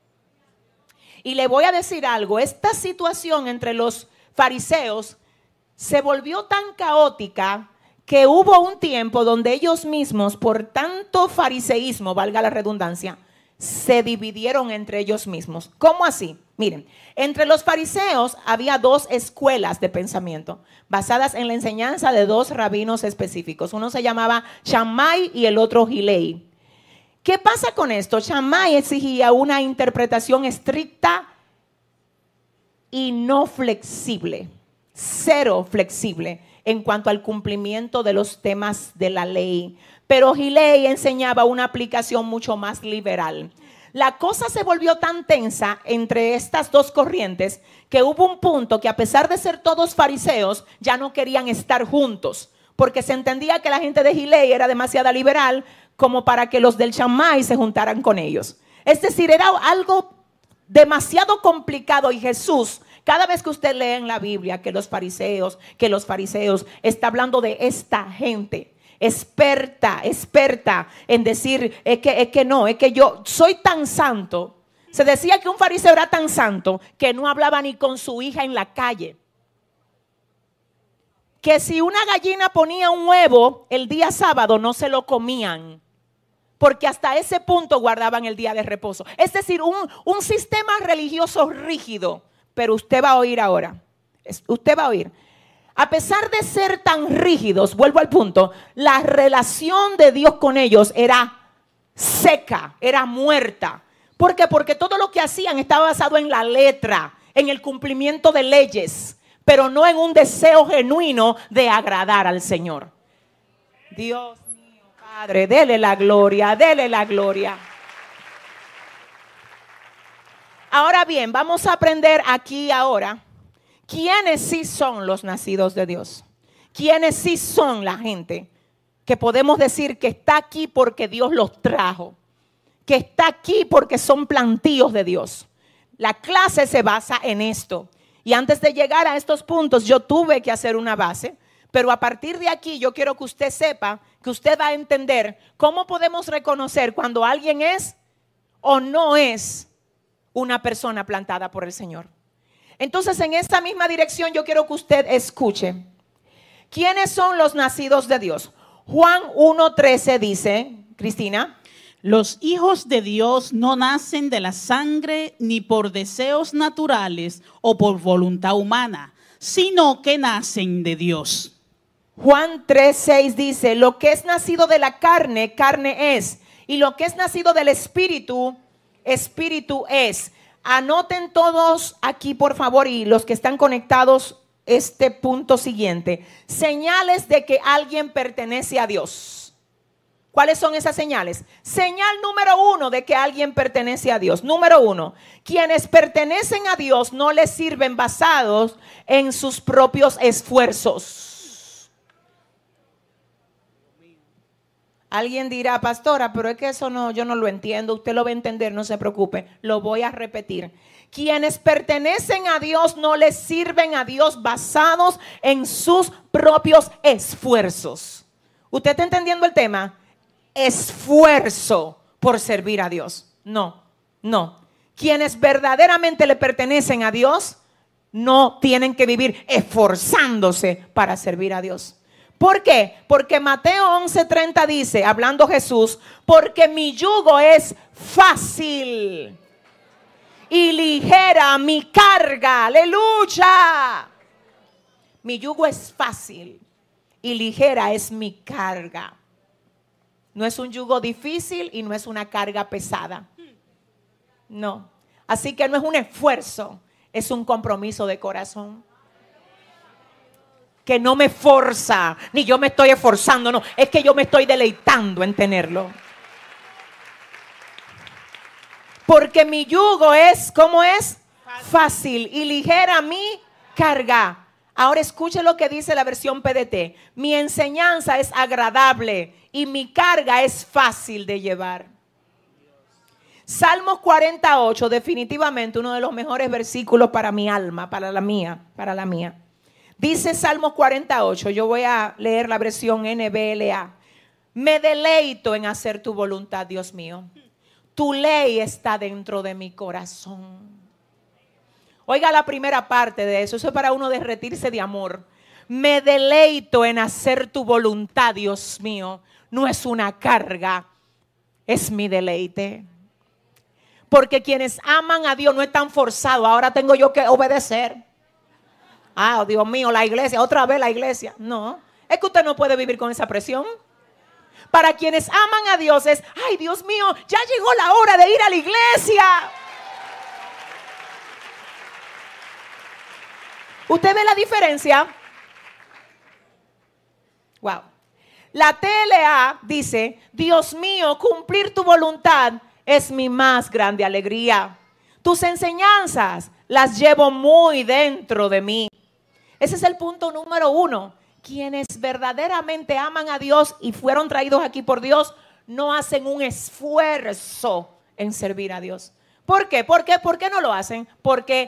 Y le voy a decir algo, esta situación entre los fariseos se volvió tan caótica que hubo un tiempo donde ellos mismos, por tanto fariseísmo, valga la redundancia, se dividieron entre ellos mismos. ¿Cómo así? Miren, entre los fariseos había dos escuelas de pensamiento basadas en la enseñanza de dos rabinos específicos. Uno se llamaba Shammai y el otro Hillel. ¿Qué pasa con esto? Shammai exigía una interpretación estricta y no flexible, cero flexible en cuanto al cumplimiento de los temas de la ley. Pero Hillel enseñaba una aplicación mucho más liberal. La cosa se volvió tan tensa entre estas dos corrientes que hubo un punto que, a pesar de ser todos fariseos, ya no querían estar juntos, porque se entendía que la gente de Hillel era demasiado liberal como para que los del Shammai se juntaran con ellos. Es decir, era algo demasiado complicado, y Jesús, cada vez que usted lee en la Biblia que los fariseos, que los fariseos, está hablando de esta gente experta, experta en decir, es que, es que no, es que yo soy tan santo. Se decía que un fariseo era tan santo que no hablaba ni con su hija en la calle. Que si una gallina ponía un huevo el día sábado no se lo comían, porque hasta ese punto guardaban el día de reposo. Es decir, un, un sistema religioso rígido. Pero usted va a oír ahora, usted va a oír. A pesar de ser tan rígidos, vuelvo al punto, la relación de Dios con ellos era seca, era muerta. ¿Por qué? Porque todo lo que hacían estaba basado en la letra, en el cumplimiento de leyes, pero no en un deseo genuino de agradar al Señor. Dios mío, Padre, dele la gloria, dele la gloria. Ahora bien, vamos a aprender aquí ahora quiénes sí son los nacidos de Dios. Quiénes sí son la gente que podemos decir que está aquí porque Dios los trajo. Que está aquí porque son plantíos de Dios. La clase se basa en esto. Y antes de llegar a estos puntos yo tuve que hacer una base. Pero a partir de aquí yo quiero que usted sepa, que usted va a entender cómo podemos reconocer cuando alguien es o no es una persona plantada por el Señor. Entonces, en esta misma dirección yo quiero que usted escuche. ¿Quiénes son los nacidos de Dios? Juan uno trece dice, Cristina: los hijos de Dios no nacen de la sangre ni por deseos naturales o por voluntad humana, sino que nacen de Dios. Juan tres seis dice: lo que es nacido de la carne, carne es, y lo que es nacido del Espíritu, Espíritu es. Anoten todos aquí, por favor, y los que están conectados, este punto siguiente: señales de que alguien pertenece a Dios. ¿Cuáles son esas señales? Señal número uno de que alguien pertenece a Dios. Número uno: quienes pertenecen a Dios no les sirven basados en sus propios esfuerzos. Alguien dirá: pastora, pero es que eso no, yo no lo entiendo. Usted lo va a entender, no se preocupe. Lo voy a repetir. Quienes pertenecen a Dios no les sirven a Dios basados en sus propios esfuerzos. ¿Usted está entendiendo el tema? Esfuerzo por servir a Dios. No, no. Quienes verdaderamente le pertenecen a Dios no tienen que vivir esforzándose para servir a Dios. ¿Por qué? Porque Mateo once treinta dice, hablando Jesús: porque mi yugo es fácil y ligera mi carga. Aleluya. Mi yugo es fácil y ligera es mi carga. No es un yugo difícil y no es una carga pesada. No. Así que no es un esfuerzo, es un compromiso de corazón. Que no me forza, ni yo me estoy esforzando, no, es que yo me estoy deleitando en tenerlo. Porque mi yugo es, ¿cómo es? Fácil y ligera mi carga. Ahora escuche lo que dice la versión P D T. Mi enseñanza es agradable y mi carga es fácil de llevar. Salmos cuarenta y ocho, definitivamente uno de los mejores versículos para mi alma, para la mía, para la mía. Dice Salmos cuarenta y ocho, yo voy a leer la versión N B L A. Me deleito en hacer tu voluntad, Dios mío. Tu ley está dentro de mi corazón. Oiga la primera parte de eso, eso es para uno derretirse de amor. Me deleito en hacer tu voluntad, Dios mío. No es una carga, es mi deleite. Porque quienes aman a Dios no están forzados. Ahora tengo yo que obedecer. Ah, Dios mío, la iglesia, otra vez la iglesia. No, es que usted no puede vivir con esa presión. Para quienes aman a Dios es, ay, Dios mío, ya llegó la hora de ir a la iglesia. ¿Usted ve la diferencia? Wow. La T L A dice, Dios mío, cumplir tu voluntad es mi más grande alegría. Tus enseñanzas las llevo muy dentro de mí. Ese es el punto número uno. Quienes verdaderamente aman a Dios y fueron traídos aquí por Dios, no hacen un esfuerzo en servir a Dios. ¿Por qué? ¿Por qué? ¿Por qué no lo hacen? Porque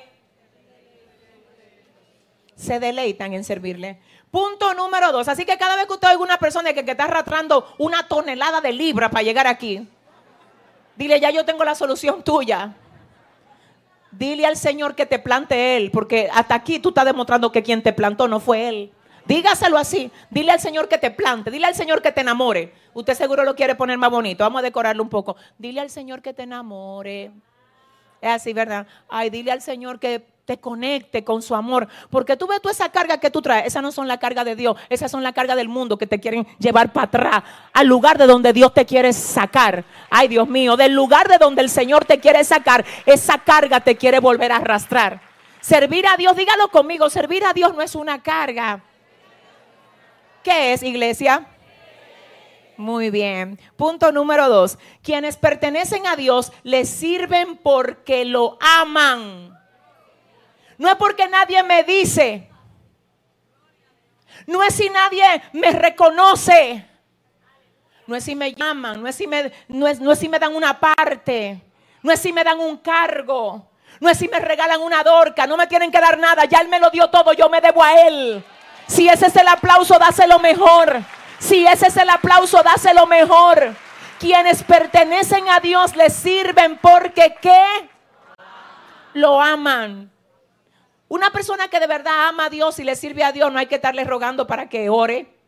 se deleitan en servirle. Punto número dos. Así que cada vez que usted oiga una persona que, que está arrastrando una tonelada de libra para llegar aquí, dile, ya yo tengo la solución tuya. Dile al Señor que te plante Él, porque hasta aquí tú estás demostrando que quien te plantó no fue Él. Dígaselo así. Dile al Señor que te plante. Dile al Señor que te enamore. Usted seguro lo quiere poner más bonito. Vamos a decorarlo un poco. Dile al Señor que te enamore. Es así, ¿verdad? Ay, dile al Señor que te conecte con su amor. Porque tú ves toda esa carga que tú traes. Esas no son la carga de Dios. Esas son la carga del mundo que te quieren llevar para atrás. Al lugar de donde Dios te quiere sacar. Ay, Dios mío. Del lugar de donde el Señor te quiere sacar. Esa carga te quiere volver a arrastrar. Servir a Dios, dígalo conmigo. Servir a Dios no es una carga. ¿Qué es, iglesia? Muy bien. Punto número dos. Quienes pertenecen a Dios les sirven porque lo aman. No es porque nadie me dice. No es si nadie me reconoce. No es si me llaman. No es si me, no es, no es si me dan una parte. No es si me dan un cargo. No es si me regalan una dorca. No me tienen que dar nada. Ya Él me lo dio todo. Yo me debo a Él. Si ese es el aplauso, dáselo mejor. Si ese es el aplauso, dáselo mejor. Quienes pertenecen a Dios les sirven porque ¿qué? Lo aman. Una persona que de verdad ama a Dios y le sirve a Dios, no hay que estarle rogando para que ore.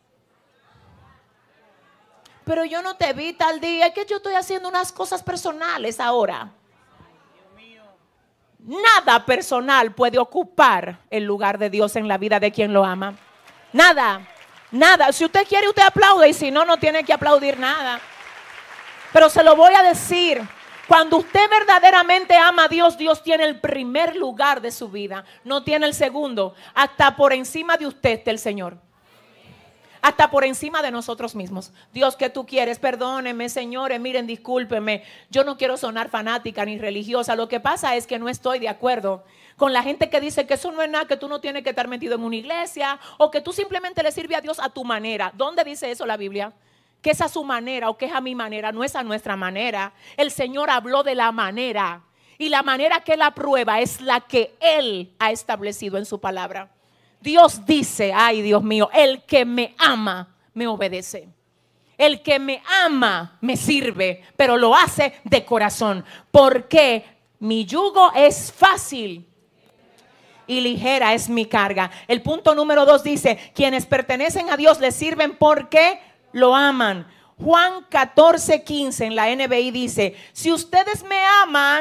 Pero yo no te vi tal día, es que yo estoy haciendo unas cosas personales ahora. Nada personal puede ocupar el lugar de Dios en la vida de quien lo ama. Nada, nada. Si usted quiere, usted aplaude, y si no, no tiene que aplaudir nada. Pero se lo voy a decir. Cuando usted verdaderamente ama a Dios, Dios tiene el primer lugar de su vida. No tiene el segundo. Hasta por encima de usted está el Señor. Hasta por encima de nosotros mismos. Dios, ¿qué tú quieres? Perdónenme, señores, miren, discúlpenme. Yo no quiero sonar fanática ni religiosa. Lo que pasa es que no estoy de acuerdo con la gente que dice que eso no es nada, que tú no tienes que estar metido en una iglesia o que tú simplemente le sirves a Dios a tu manera. ¿Dónde dice eso la Biblia? Que es a su manera o que es a mi manera. No es a nuestra manera. El Señor habló de la manera. Y la manera que Él aprueba es la que Él ha establecido en su palabra. Dios dice, ay Dios mío, el que me ama me obedece. El que me ama me sirve, pero lo hace de corazón. Porque mi yugo es fácil y ligera es mi carga. El punto número dos dice, quienes pertenecen a Dios les sirven porque lo aman. Juan catorce quince en la N B I dice, si ustedes me aman,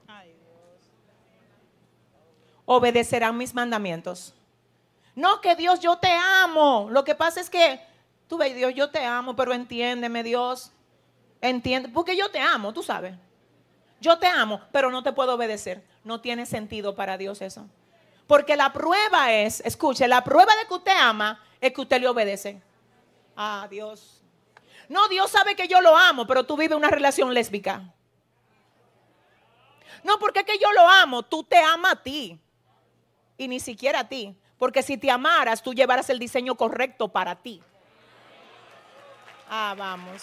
obedecerán mis mandamientos. No, que Dios, yo te amo. Lo que pasa es que, tú ves, Dios, yo te amo, pero entiéndeme, Dios. Entiende, porque yo te amo, tú sabes. Yo te amo, pero no te puedo obedecer. No tiene sentido para Dios eso. Porque la prueba es, escuche, la prueba de que usted ama es que usted le obedece. Ah, Dios. No, Dios sabe que yo lo amo, pero tú vives una relación lésbica. No, porque es que yo lo amo, tú te amas a ti. Y ni siquiera a ti. Porque si te amaras, tú llevarás el diseño correcto para ti. Ah, vamos.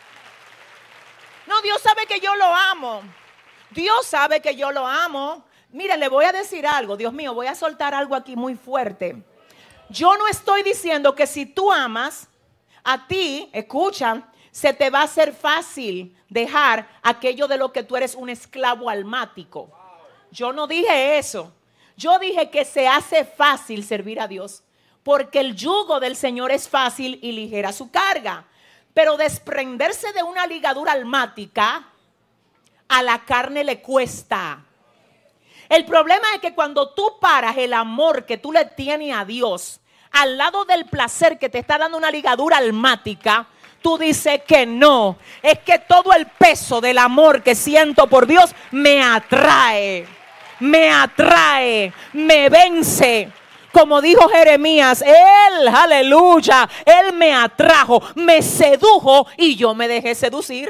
No, Dios sabe que yo lo amo. Dios sabe que yo lo amo. Mire, le voy a decir algo. Dios mío, voy a soltar algo aquí muy fuerte. Yo no estoy diciendo que si tú amas, a ti, escucha, se te va a hacer fácil dejar aquello de lo que tú eres un esclavo almático. Yo no dije eso. Yo dije que se hace fácil servir a Dios. porque el yugo del Señor es fácil y ligera su carga. Pero desprenderse de una ligadura almática a la carne le cuesta. El problema es que cuando tú paras el amor que tú le tienes a Dios al lado del placer que te está dando una ligadura almática, tú dices que no. Es que todo el peso del amor que siento por Dios me atrae, me atrae, me vence. Como dijo Jeremías, Él, aleluya, Él me atrajo, me sedujo y yo me dejé seducir.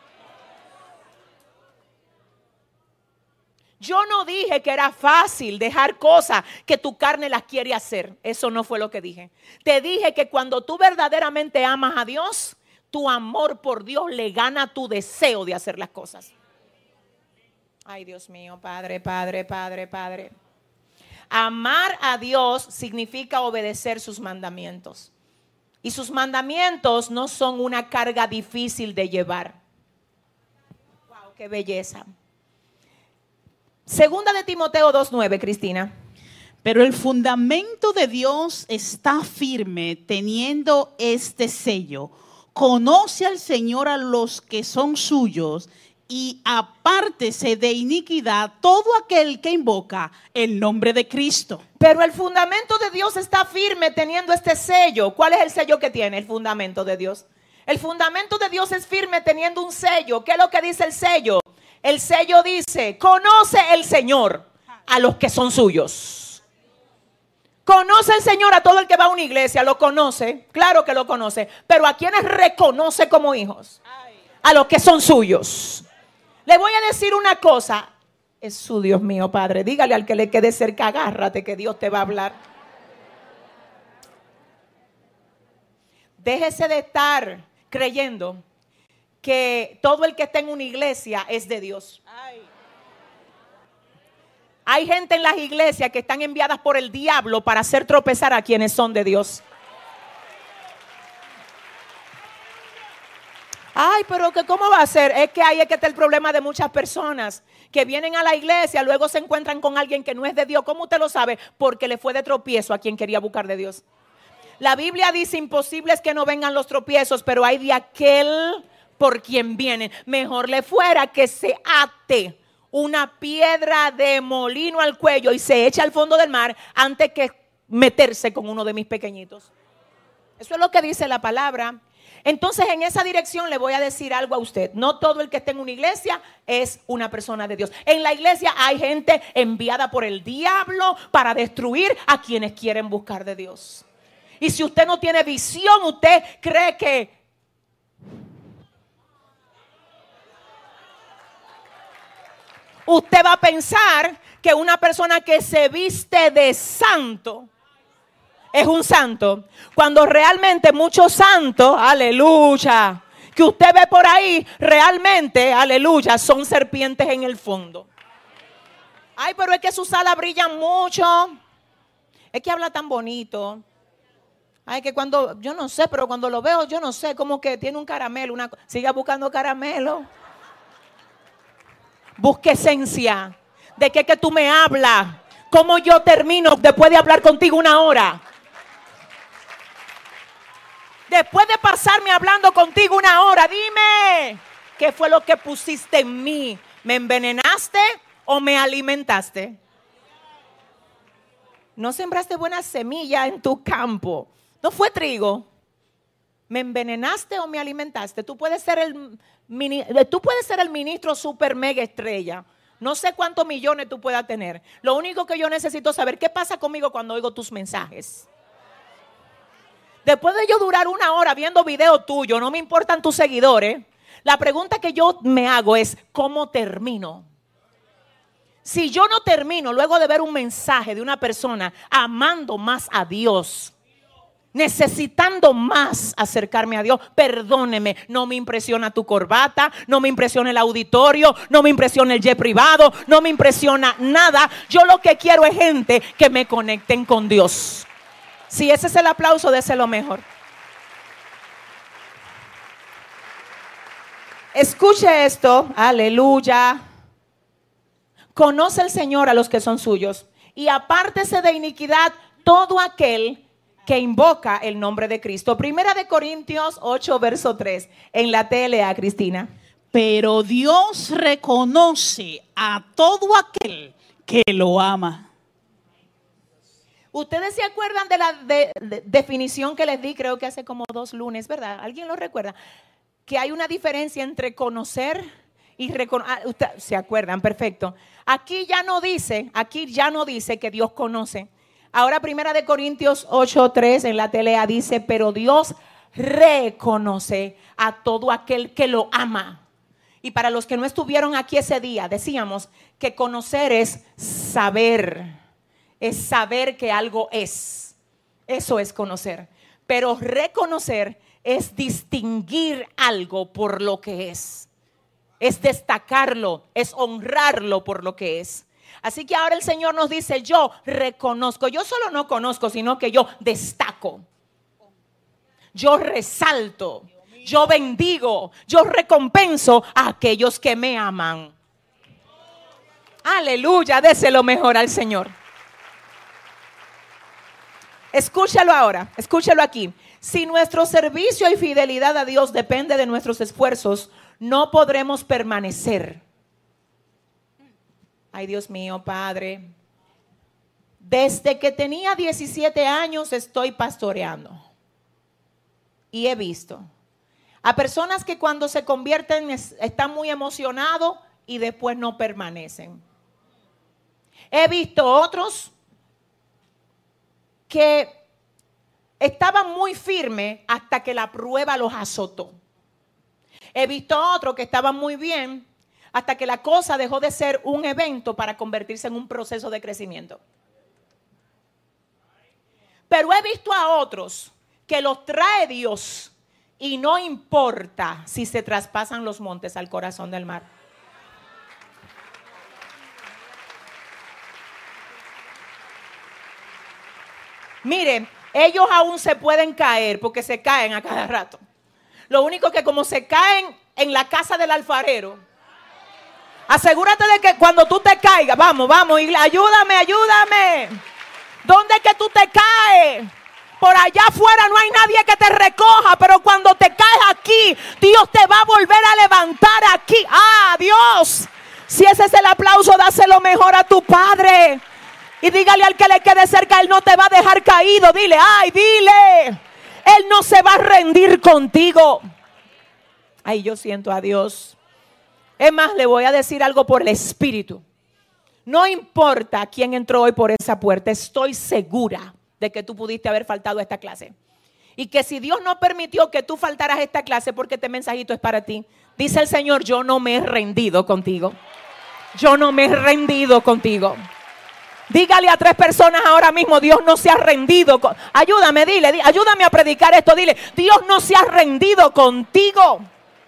Yo no dije que era fácil dejar cosas que tu carne las quiere hacer. Eso no fue lo que dije. Te dije que cuando tú verdaderamente amas a Dios, tu amor por Dios le gana tu deseo de hacer las cosas. Ay, Dios mío, Padre, Padre, Padre, Padre. Amar a Dios significa obedecer sus mandamientos. Y sus mandamientos no son una carga difícil de llevar. Wow, qué belleza. Segunda de Timoteo dos nueve, Cristina. Pero el fundamento de Dios está firme, teniendo este sello. Conoce al Señor a los que son suyos y apártese de iniquidad todo aquel que invoca el nombre de Cristo. Pero el fundamento de Dios está firme teniendo este sello. ¿Cuál es el sello que tiene el fundamento de Dios? El fundamento de Dios es firme teniendo un sello. ¿Qué es lo que dice el sello? El sello dice, conoce el Señor a los que son suyos. Conoce el Señor a todo el que va a una iglesia, lo conoce, claro que lo conoce, pero a quienes reconoce como hijos, a los que son suyos. Le voy a decir una cosa, es su Dios mío, Padre, dígale al que le quede cerca, agárrate que Dios te va a hablar. Déjese de estar creyendo que todo el que está en una iglesia es de Dios. Hay gente en las iglesias que están enviadas por el diablo para hacer tropezar a quienes son de Dios. Ay, pero que ¿cómo va a ser? Es que ahí es que está el problema de muchas personas que vienen a la iglesia, luego se encuentran con alguien que no es de Dios. ¿Cómo usted lo sabe? Porque le fue de tropiezo a quien quería buscar de Dios. La Biblia dice, imposible es que no vengan los tropiezos, pero hay de aquel por quien vienen. Mejor le fuera que se ate una piedra de molino al cuello y se eche al fondo del mar antes que meterse con uno de mis pequeñitos. Eso es lo que dice la palabra. Entonces, en esa dirección le voy a decir algo a usted. No todo el que esté en una iglesia es una persona de Dios. En la iglesia hay gente enviada por el diablo para destruir a quienes quieren buscar de Dios. Y si usted no tiene visión, usted cree que usted va a pensar que una persona que se viste de santo es un santo, cuando realmente muchos santos, aleluya, que usted ve por ahí, realmente, aleluya, son serpientes en el fondo. Ay, pero es que sus alas brillan mucho. Es que habla tan bonito. Ay, que cuando, yo no sé, pero cuando lo veo, yo no sé, como que tiene un caramelo, una, siga buscando caramelo. Busque esencia. ¿De qué que tú me hablas? ¿Cómo yo termino después de hablar contigo una hora? Después de pasarme hablando contigo una hora, dime, ¿qué fue lo que pusiste en mí? ¿Me envenenaste o me alimentaste? No sembraste buena semilla en tu campo. No fue trigo. ¿Me envenenaste o me alimentaste? Tú puedes ser el, tú puedes ser el ministro super mega estrella. No sé cuántos millones tú puedas tener. Lo único que yo necesito saber, ¿qué pasa conmigo cuando oigo tus mensajes? Después de yo durar una hora viendo videos tuyos, no me importan tus seguidores. La pregunta que yo me hago es, ¿cómo termino? Si yo no termino luego de ver un mensaje de una persona amando más a Dios, necesitando más acercarme a Dios, perdóneme, no me impresiona tu corbata, no me impresiona el auditorio, no me impresiona el jet privado, no me impresiona nada. Yo lo que quiero es gente que me conecten con Dios. Si ese es el aplauso, déselo mejor. Escuche esto, aleluya. Conoce el Señor a los que son suyos y apártese de iniquidad todo aquel que invoca el nombre de Cristo. Primera de Corintios ocho, verso tres. En la T L A, Cristina. Pero Dios reconoce a todo aquel que lo ama. ¿Ustedes se acuerdan de la de, de, definición que les di, creo que hace como dos lunes, ¿verdad? ¿Alguien lo recuerda? Que hay una diferencia entre conocer y reconocer. Ah, usted, ¿se acuerdan? Perfecto. Aquí ya no dice, aquí ya no dice que Dios conoce. Ahora Primera de Corintios ocho, tres en la T L A dice, pero Dios reconoce a todo aquel que lo ama. Y para los que no estuvieron aquí ese día, decíamos que conocer es saber, es saber que algo es. Eso es conocer. Pero reconocer es distinguir algo por lo que es. Es destacarlo, es honrarlo por lo que es. Así que ahora el Señor nos dice, yo reconozco, yo solo no conozco, sino que yo destaco. Yo resalto. Yo bendigo, yo recompenso a aquellos que me aman. Aleluya, déselo mejor al Señor. Escúchalo ahora, escúchalo aquí. Si nuestro servicio y fidelidad a Dios depende de nuestros esfuerzos, no podremos permanecer. Ay, Dios mío, Padre. Desde que tenía diecisiete años estoy pastoreando. Y he visto a personas que cuando se convierten están muy emocionados y después no permanecen. He visto otros que estaban muy firmes hasta que la prueba los azotó. He visto otros que estaban muy bien hasta que la cosa dejó de ser un evento para convertirse en un proceso de crecimiento. Pero he visto a otros que los trae Dios y no importa si se traspasan los montes al corazón del mar. Miren, ellos aún se pueden caer porque se caen a cada rato. Lo único que como se caen en la casa del alfarero, asegúrate de que cuando tú te caigas, vamos, vamos, ayúdame, ayúdame. ¿Dónde es que tú te caes? Por allá afuera no hay nadie que te recoja, pero cuando te caes aquí, Dios te va a volver a levantar aquí. ¡Ah, Dios! Si ese es el aplauso, dáselo mejor a tu Padre. Y dígale al que le quede cerca, Él no te va a dejar caído. Dile, ¡ay, dile! Él no se va a rendir contigo. Ay, yo siento a Dios. Es más, le voy a decir algo por el Espíritu. No importa quién entró hoy por esa puerta, estoy segura de que tú pudiste haber faltado a esta clase. Y que si Dios no permitió que tú faltaras a esta clase porque este mensajito es para ti, dice el Señor, yo no me he rendido contigo. Yo no me he rendido contigo. Dígale a tres personas ahora mismo, Dios no se ha rendido. Con... Ayúdame, dile, dile, ayúdame a predicar esto, dile, Dios no se ha rendido contigo.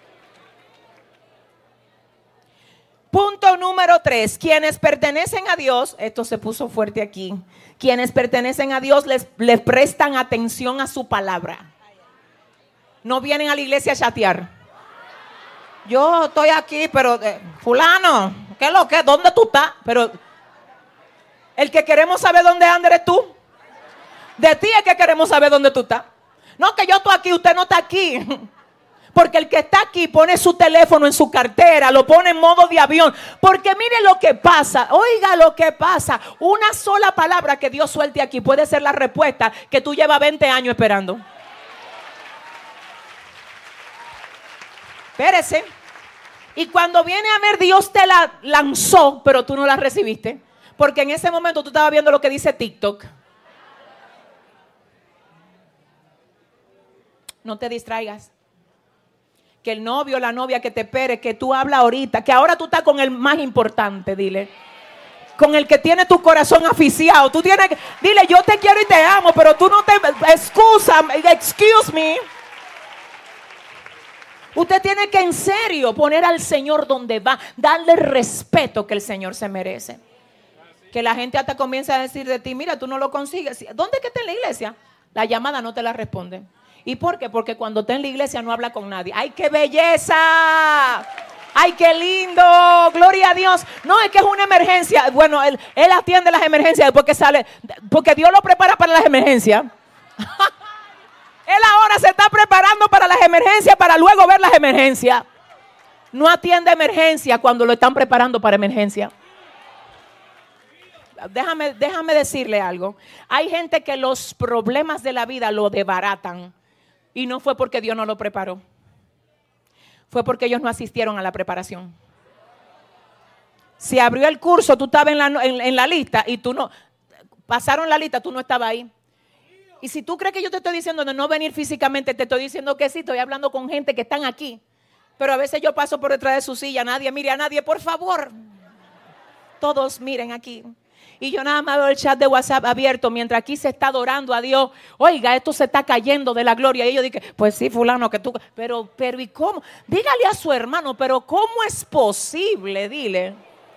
Punto número tres, quienes pertenecen a Dios, esto se puso fuerte aquí, quienes pertenecen a Dios les, les prestan atención a su palabra. No vienen a la iglesia a chatear. Yo estoy aquí, pero eh, fulano, ¿qué es lo que? ¿Dónde tú estás? Pero el que queremos saber dónde andas eres tú. De ti es que queremos saber dónde tú estás. No, que yo estoy aquí, usted no está aquí. Porque el que está aquí pone su teléfono en su cartera, lo pone en modo de avión. Porque mire lo que pasa, oiga lo que pasa. Una sola palabra que Dios suelte aquí puede ser la respuesta que tú llevas veinte años esperando. Espérese. Y cuando viene a ver, Dios te la lanzó, pero tú no la recibiste. Porque en ese momento tú estabas viendo lo que dice TikTok. No te distraigas. Que el novio o la novia que te espere, que tú hablas ahorita, que ahora tú estás con el más importante, dile. Con el que tiene tu corazón asfixiado. Tú tienes que, dile, yo te quiero y te amo, pero tú no te, excusa, excuse me. Usted tiene que en serio poner al Señor donde va, darle el respeto que el Señor se merece. Que la gente hasta comienza a decir de ti, mira, tú no lo consigues. ¿Dónde es que está en la iglesia? La llamada no te la responde. ¿Y por qué? Porque cuando está en la iglesia no habla con nadie. ¡Ay, qué belleza! ¡Ay, qué lindo! ¡Gloria a Dios! No, es que es una emergencia. Bueno, él, él atiende las emergencias después que sale. Porque Dios lo prepara para las emergencias. Él ahora se está preparando para las emergencias, para luego ver las emergencias. No atiende emergencia cuando lo están preparando para emergencia. Déjame, déjame decirle algo. Hay gente que los problemas de la vida lo desbaratan. Y no fue porque Dios no lo preparó. Fue porque ellos no asistieron a la preparación. Si abrió el curso, tú estabas en la, en, en la lista y tú no. Pasaron la lista, tú no estabas ahí. Y si tú crees que yo te estoy diciendo de no venir físicamente, te estoy diciendo que sí, estoy hablando con gente que están aquí. Pero a veces yo paso por detrás de su silla, nadie mire a nadie, por favor. Todos miren aquí. Y yo nada más veo el chat de WhatsApp abierto mientras aquí se está adorando a Dios. Oiga, esto se está cayendo de la gloria. Y yo dije, pues sí, fulano, que tú. Pero, pero, ¿y cómo? Dígale a su hermano, pero ¿cómo es posible? Dile.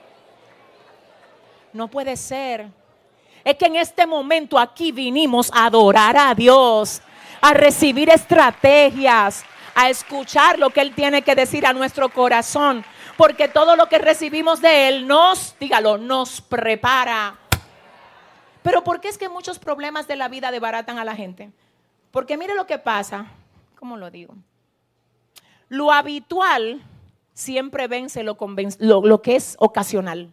No puede ser. Es que en este momento aquí vinimos a adorar a Dios, a recibir estrategias, a escuchar lo que Él tiene que decir a nuestro corazón. Porque todo lo que recibimos de Él nos, dígalo, nos prepara. Pero ¿por qué es que muchos problemas de la vida desbaratan a la gente? Porque mire lo que pasa, ¿cómo lo digo? Lo habitual siempre vence lo, conven- lo, lo que es ocasional.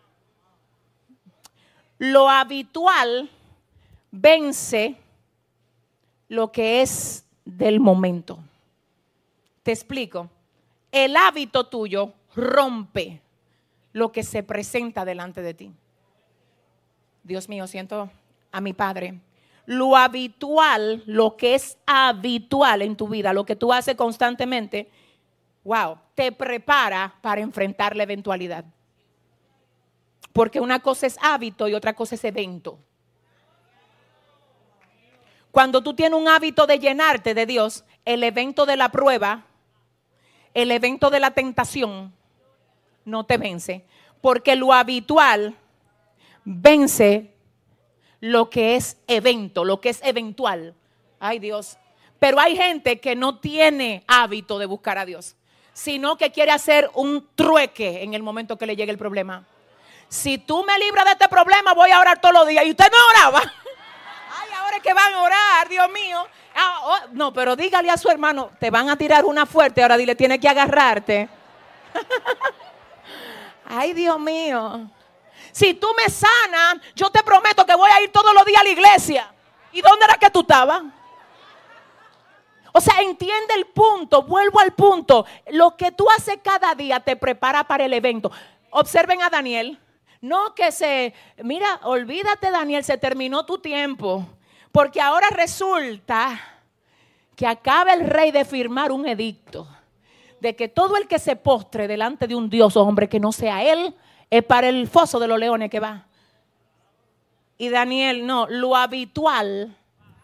Lo habitual vence lo que es del momento. Te explico. El hábito tuyo rompe lo que se presenta delante de ti. Dios mío, siento a mi Padre. Lo habitual, lo que es habitual en tu vida, lo que tú haces constantemente, wow, te prepara para enfrentar la eventualidad. Porque una cosa es hábito y otra cosa es evento. Cuando tú tienes un hábito de llenarte de Dios, el evento de la prueba, el evento de la tentación, no te vence. Porque lo habitual vence lo que es evento, lo que es eventual. Ay, Dios. Pero hay gente que no tiene hábito de buscar a Dios, sino que quiere hacer un trueque en el momento que le llegue el problema. Si tú me libras de este problema, voy a orar todos los días. Y usted no oraba. Ay, ahora es que van a orar, Dios mío. Ah, oh, no, pero dígale a su hermano, te van a tirar una fuerte. Ahora dile, tiene que agarrarte. Ay, Dios mío. Si tú me sanas, yo te prometo que voy a ir todos los días a la iglesia. ¿Y dónde era que tú estabas? O sea, entiende el punto, vuelvo al punto. Lo que tú haces cada día te prepara para el evento. Observen a Daniel. No que se, mira, olvídate Daniel, se terminó tu tiempo. Porque ahora resulta que acaba el rey de firmar un edicto de que todo el que se postre delante de un Dios o hombre que no sea él, es para el foso de los leones que va. Y Daniel, no, lo habitual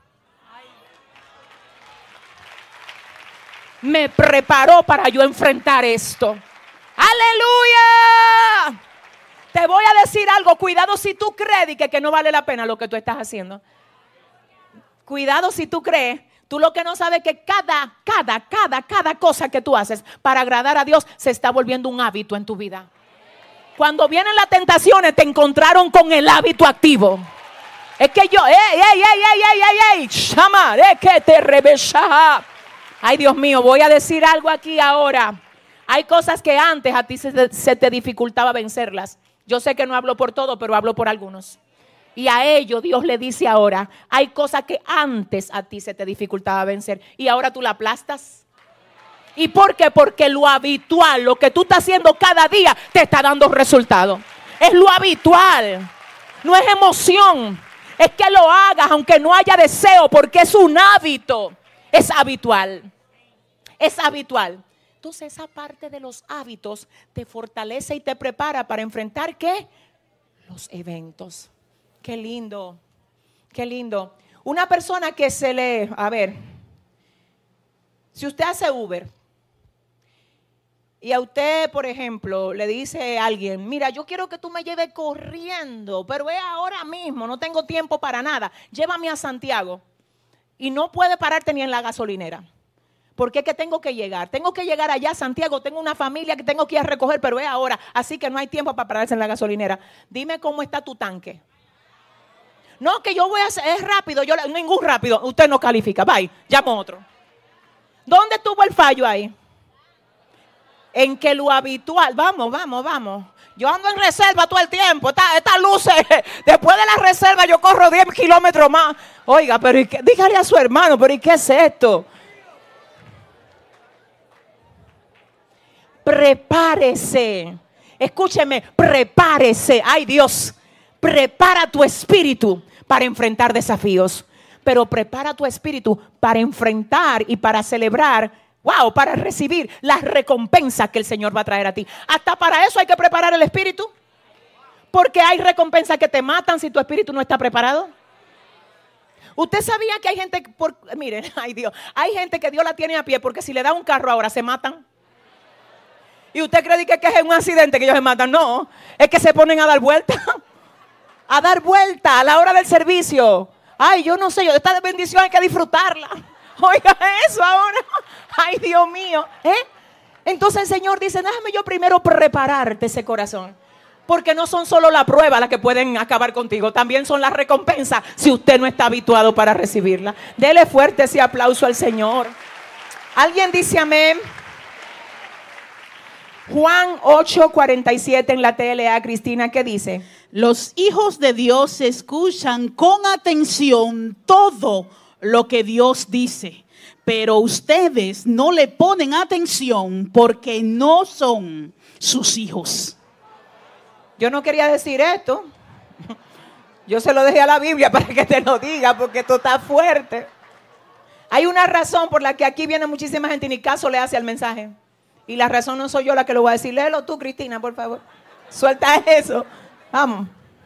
me preparó para yo enfrentar esto. ¡Aleluya! Te voy a decir algo, cuidado si tú crees que, que no vale la pena lo que tú estás haciendo. Cuidado si tú crees, tú lo que no sabes es que cada, cada, cada, cada cosa que tú haces para agradar a Dios se está volviendo un hábito en tu vida. Cuando vienen las tentaciones te encontraron con el hábito activo. Es que yo, ey, ey, ey, ey, ey, ey, ey, chama, es que te revesa. Ay, Dios mío, voy a decir algo aquí ahora. Hay cosas que antes a ti se te, se te dificultaba vencerlas. Yo sé que no hablo por todo, pero hablo por algunos. Y a ellos Dios le dice ahora, hay cosas que antes a ti se te dificultaba vencer y ahora tú la aplastas. ¿Y por qué? Porque lo habitual, lo que tú estás haciendo cada día te está dando resultados. Es lo habitual, no es emoción. Es que lo hagas aunque no haya deseo porque es un hábito. Es habitual, es habitual. Entonces esa parte de los hábitos te fortalece y te prepara para enfrentar ¿qué? Los eventos. Qué lindo, qué lindo. Una persona que se le, a ver, si usted hace Uber y a usted, por ejemplo, le dice a alguien, mira, yo quiero que tú me lleves corriendo, pero es ahora mismo, no tengo tiempo para nada, llévame a Santiago. Y no puede pararte ni en la gasolinera. Porque es que tengo que llegar. Tengo que llegar allá a Santiago. Tengo una familia que tengo que ir a recoger, pero es ahora. Así que no hay tiempo para pararse en la gasolinera. Dime cómo está tu tanque. No, que yo voy a hacer, es rápido, yo ningún rápido, usted no califica, bye, llamo otro. ¿Dónde estuvo el fallo ahí? En que lo habitual, vamos, vamos, vamos. Yo ando en reserva todo el tiempo, estas esta luces, después de la reserva yo corro diez kilómetros más. Oiga, pero ¿y qué? Dígale a su hermano, pero ¿y qué es esto? Prepárese, escúcheme, prepárese, ay Dios, prepara tu espíritu para enfrentar desafíos, pero prepara tu espíritu para enfrentar y para celebrar, wow, para recibir las recompensas que el Señor va a traer a ti. Hasta para eso hay que preparar el espíritu, porque hay recompensas que te matan si tu espíritu no está preparado. Usted sabía que hay gente, por, miren, ay Dios, hay gente que Dios la tiene a pie porque si le da un carro ahora se matan. Y usted cree que, que es un accidente que ellos se matan. No, es que se ponen a dar vuelta. A dar vuelta a la hora del servicio. Ay, yo no sé, yo esta bendición hay que disfrutarla. Oiga eso ahora. Ay, Dios mío. ¿Eh? Entonces el Señor dice, déjame yo primero prepararte ese corazón. Porque no son solo la prueba las que pueden acabar contigo. También son las recompensas si usted no está habituado para recibirla. Dele fuerte ese aplauso al Señor. ¿Alguien dice amén? Juan ocho cuarenta y siete en la T L A, Cristina, ¿qué dice? Los hijos de Dios escuchan con atención todo lo que Dios dice, pero ustedes no le ponen atención porque no son sus hijos. Yo no quería decir esto. Yo se lo dejé a la Biblia para que te lo diga, porque esto está fuerte. Hay una razón por la que aquí viene muchísima gente y ni caso le hace al mensaje. Y la razón no soy yo la que lo voy a decir. Léelo tú, Cristina, por favor. Suelta eso. Vamos.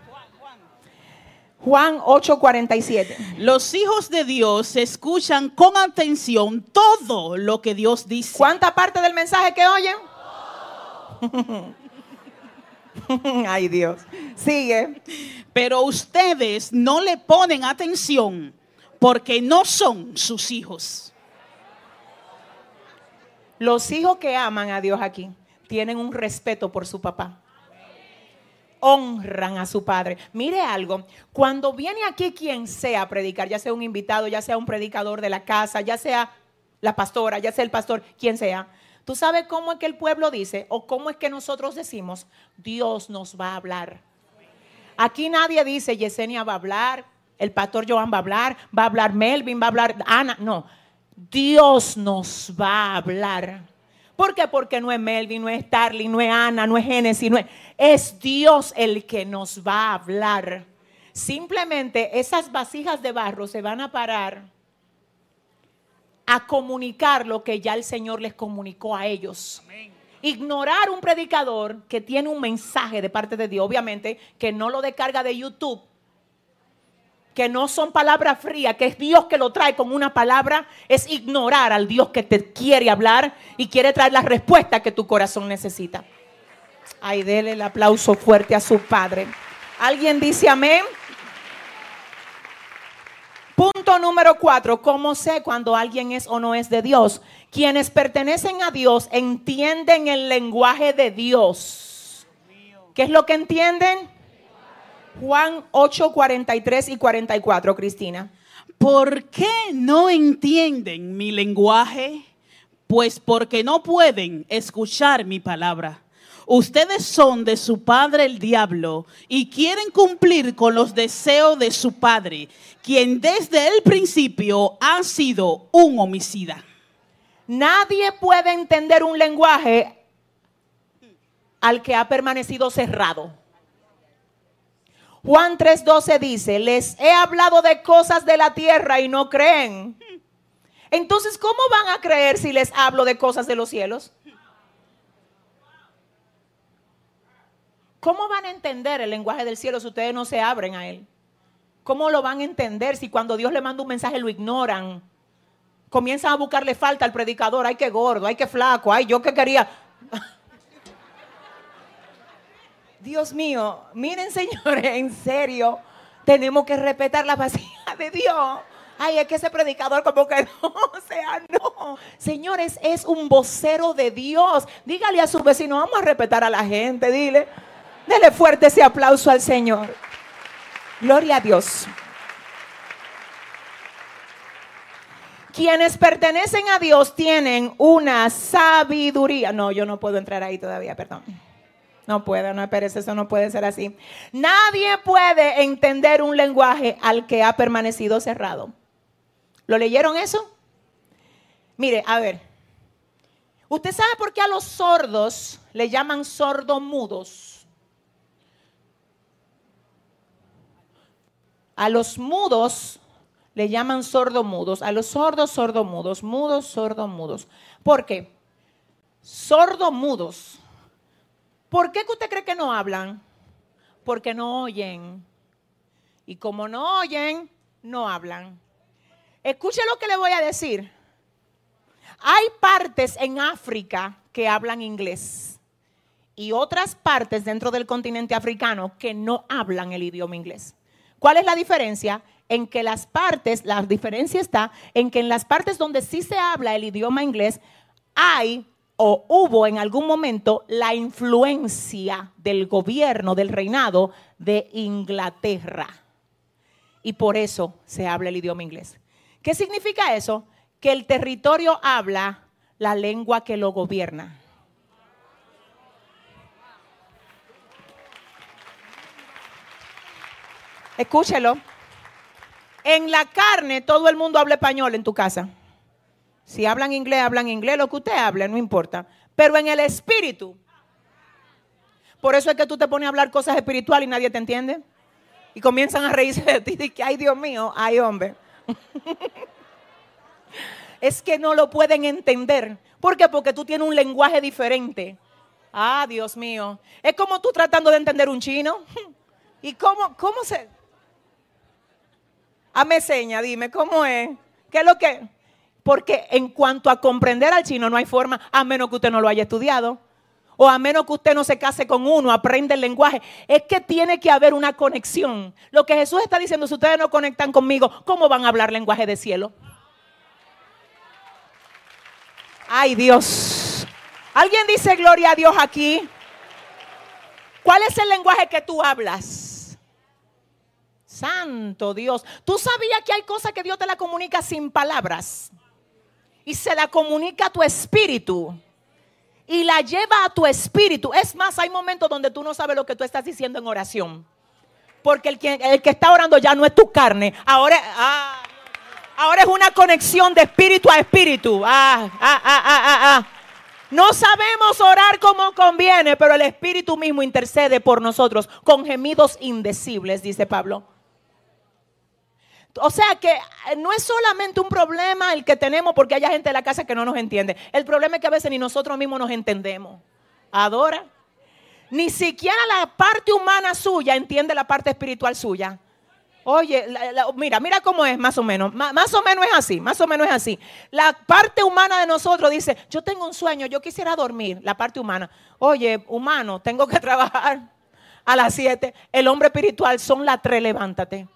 Juan ocho cuarenta y siete. Los hijos de Dios escuchan con atención todo lo que Dios dice. ¿Cuánta parte del mensaje que oyen? Ay, Dios. Sigue. Pero ustedes no le ponen atención porque no son sus hijos. Los hijos que aman a Dios aquí tienen un respeto por su papá. Honran a su padre. Mire algo, cuando viene aquí quien sea a predicar, ya sea un invitado, ya sea un predicador de la casa, ya sea la pastora, ya sea el pastor, quien sea, ¿tú sabes cómo es que el pueblo dice o cómo es que nosotros decimos? Dios nos va a hablar. Aquí nadie dice Yesenia va a hablar, el pastor Joan va a hablar, va a hablar Melvin, va a hablar Ana, no. Dios nos va a hablar. ¿Por qué? Porque no es Melvin, no es Starling, no es Ana, no es Génesis, no es, es Dios el que nos va a hablar. Simplemente esas vasijas de barro se van a parar a comunicar lo que ya el Señor les comunicó a ellos. Amén. Ignorar un predicador que tiene un mensaje de parte de Dios, obviamente que no lo descarga de YouTube, que no son palabras frías, que es Dios que lo trae con una palabra, es ignorar al Dios que te quiere hablar y quiere traer la respuesta que tu corazón necesita. Ay, dele el aplauso fuerte a su Padre. ¿Alguien dice amén? Punto número cuatro. ¿Cómo sé cuando alguien es o no es de Dios? Quienes pertenecen a Dios entienden el lenguaje de Dios. ¿Qué es lo que entienden? Juan ocho cuarenta y tres y cuarenta y cuatro, Cristina. ¿Por qué no entienden mi lenguaje? Pues porque no pueden escuchar mi palabra. Ustedes son de su padre el diablo y quieren cumplir con los deseos de su padre, quien desde el principio ha sido un homicida. Nadie puede entender un lenguaje al que ha permanecido cerrado. Juan tres doce dice, les he hablado de cosas de la tierra y no creen. Entonces, ¿cómo van a creer si les hablo de cosas de los cielos? ¿Cómo van a entender el lenguaje del cielo si ustedes no se abren a él? ¿Cómo lo van a entender si cuando Dios le manda un mensaje lo ignoran? Comienzan a buscarle falta al predicador. Ay, qué gordo, ay, qué flaco, ay, yo que quería... Dios mío, miren señores, en serio, tenemos que respetar la vasija de Dios. Ay, es que ese predicador como que no, o sea, no. Señores, es un vocero de Dios. Dígale a su vecino, vamos a respetar a la gente, dile. Dele fuerte ese aplauso al Señor. Gloria a Dios. Quienes pertenecen a Dios tienen una sabiduría. No, yo no puedo entrar ahí todavía, perdón. No puedo, no, pero eso no puede ser así. Nadie puede entender un lenguaje al que ha permanecido cerrado. ¿Lo leyeron eso? Mire, a ver. ¿Usted sabe por qué a los sordos le llaman sordomudos? A los mudos le llaman sordomudos. A los sordos, sordomudos. Mudos, sordomudos. ¿Por qué? Sordomudos. ¿Por qué que usted cree que no hablan? Porque no oyen. Y como no oyen, no hablan. Escuche lo que le voy a decir. Hay partes en África que hablan inglés y otras partes dentro del continente africano que no hablan el idioma inglés. ¿Cuál es la diferencia? En que las partes, la diferencia está en que en las partes donde sí se habla el idioma inglés hay o hubo en algún momento la influencia del gobierno, del reinado de Inglaterra. Y por eso se habla el idioma inglés. ¿Qué significa eso? Que el territorio habla la lengua que lo gobierna. Escúchelo. En la carne todo el mundo habla español en tu casa. Si hablan inglés, hablan inglés, lo que usted hable, no importa. Pero en el espíritu, por eso es que tú te pones a hablar cosas espirituales y nadie te entiende. Y comienzan a reírse de ti y que, ay Dios mío, ay hombre. Es que no lo pueden entender. ¿Por qué? Porque tú tienes un lenguaje diferente. Ah, Dios mío. Es como tú tratando de entender un chino. ¿Y cómo, cómo se...? Hazme seña, dime, ¿cómo es? ¿Qué es lo que...? Porque en cuanto a comprender al chino no hay forma, a menos que usted no lo haya estudiado. O a menos que usted no se case con uno, aprenda el lenguaje. Es que tiene que haber una conexión. Lo que Jesús está diciendo, si ustedes no conectan conmigo, ¿cómo van a hablar lenguaje de cielo? Ay, Dios. ¿Alguien dice gloria a Dios aquí? ¿Cuál es el lenguaje que tú hablas? Santo Dios. ¿Tú sabías que hay cosas que Dios te la comunica sin palabras? Y se la comunica a tu espíritu. Y la lleva a tu espíritu. Es más, hay momentos donde tú no sabes lo que tú estás diciendo en oración. Porque el que, el que está orando ya no es tu carne. Ahora, ah, ahora es una conexión de espíritu a espíritu. Ah, ah, ah, ah, ah, ah. No sabemos orar como conviene, pero el espíritu mismo intercede por nosotros con gemidos indecibles, dice Pablo. O sea que no es solamente un problema el que tenemos porque haya gente en la casa que no nos entiende. El problema es que a veces ni nosotros mismos nos entendemos. Adora. Ni siquiera la parte humana suya entiende la parte espiritual suya. Oye, la, la, mira, mira cómo es más o menos. Ma, más o menos es así, más o menos es así. La parte humana de nosotros dice, yo tengo un sueño, yo quisiera dormir. La parte humana. Oye, humano, tengo que trabajar a las siete. El hombre espiritual son las tres, levántate.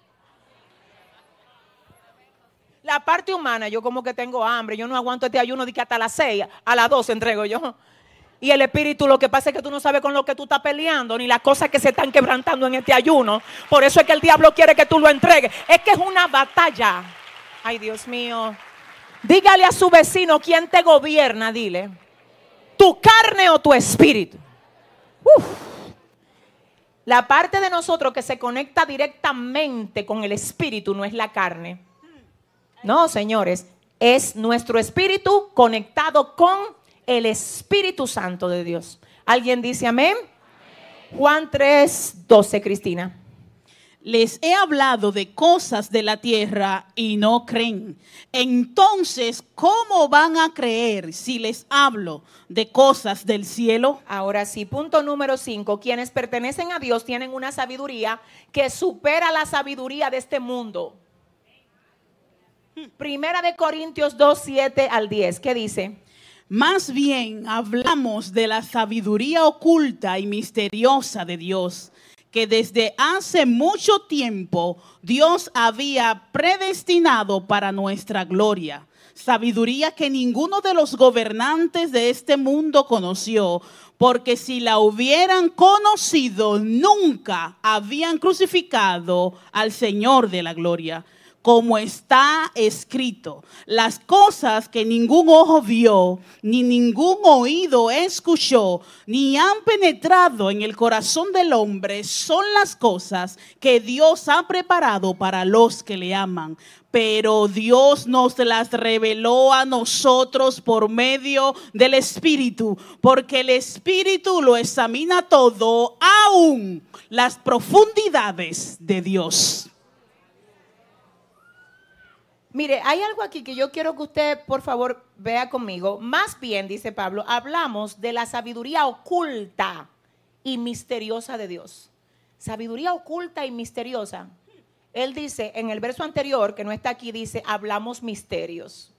La parte humana, yo como que tengo hambre, yo no aguanto este ayuno de que hasta las seis, a las doce entrego yo. Y el espíritu, lo que pasa es que tú no sabes con lo que tú estás peleando, ni las cosas que se están quebrantando en este ayuno. Por eso es que el diablo quiere que tú lo entregues. Es que es una batalla. Ay, Dios mío. Dígale a su vecino, ¿quién te gobierna? Dile, ¿tu carne o tu espíritu? Uf. La parte de nosotros que se conecta directamente con el espíritu no es la carne. No, señores, es nuestro espíritu conectado con el Espíritu Santo de Dios. ¿Alguien dice amén? Amén. Juan tres, doce, Cristina. Les he hablado de cosas de la tierra y no creen. Entonces, ¿cómo van a creer si les hablo de cosas del cielo? Ahora sí, punto número cinco. Quienes pertenecen a Dios tienen una sabiduría que supera la sabiduría de este mundo. Primera de Corintios dos, siete al diez. ¿Qué dice? Más bien hablamos de la sabiduría oculta y misteriosa de Dios, que desde hace mucho tiempo Dios había predestinado para nuestra gloria, sabiduría que ninguno de los gobernantes de este mundo conoció, porque si la hubieran conocido, nunca habían crucificado al Señor de la gloria. Como está escrito, las cosas que ningún ojo vio, ni ningún oído escuchó, ni han penetrado en el corazón del hombre, son las cosas que Dios ha preparado para los que le aman. Pero Dios nos las reveló a nosotros por medio del Espíritu, porque el Espíritu lo examina todo, aún las profundidades de Dios. Mire, hay algo aquí que yo quiero que usted, por favor, vea conmigo. Más bien, dice Pablo, hablamos de la sabiduría oculta y misteriosa de Dios. Sabiduría oculta y misteriosa. Él dice, en el verso anterior, que no está aquí, dice, hablamos misterios.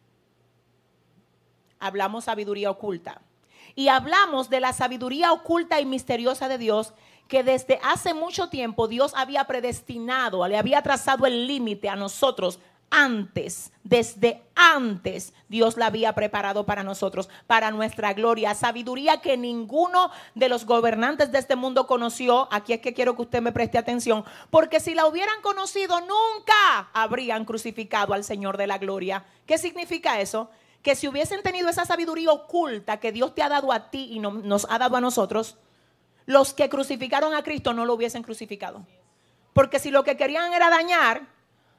Hablamos sabiduría oculta. Y hablamos de la sabiduría oculta y misteriosa de Dios, que desde hace mucho tiempo Dios había predestinado, le había trazado el límite a nosotros. Antes, desde antes, Dios la había preparado para nosotros, para nuestra gloria. Sabiduría que ninguno de los gobernantes de este mundo conoció. Aquí es que quiero que usted me preste atención, porque si la hubieran conocido, nunca habrían crucificado al Señor de la gloria. ¿Qué significa eso? Que si hubiesen tenido esa sabiduría oculta que Dios te ha dado a ti y no, nos ha dado a nosotros, los que crucificaron a Cristo no lo hubiesen crucificado. Porque si lo que querían era dañar,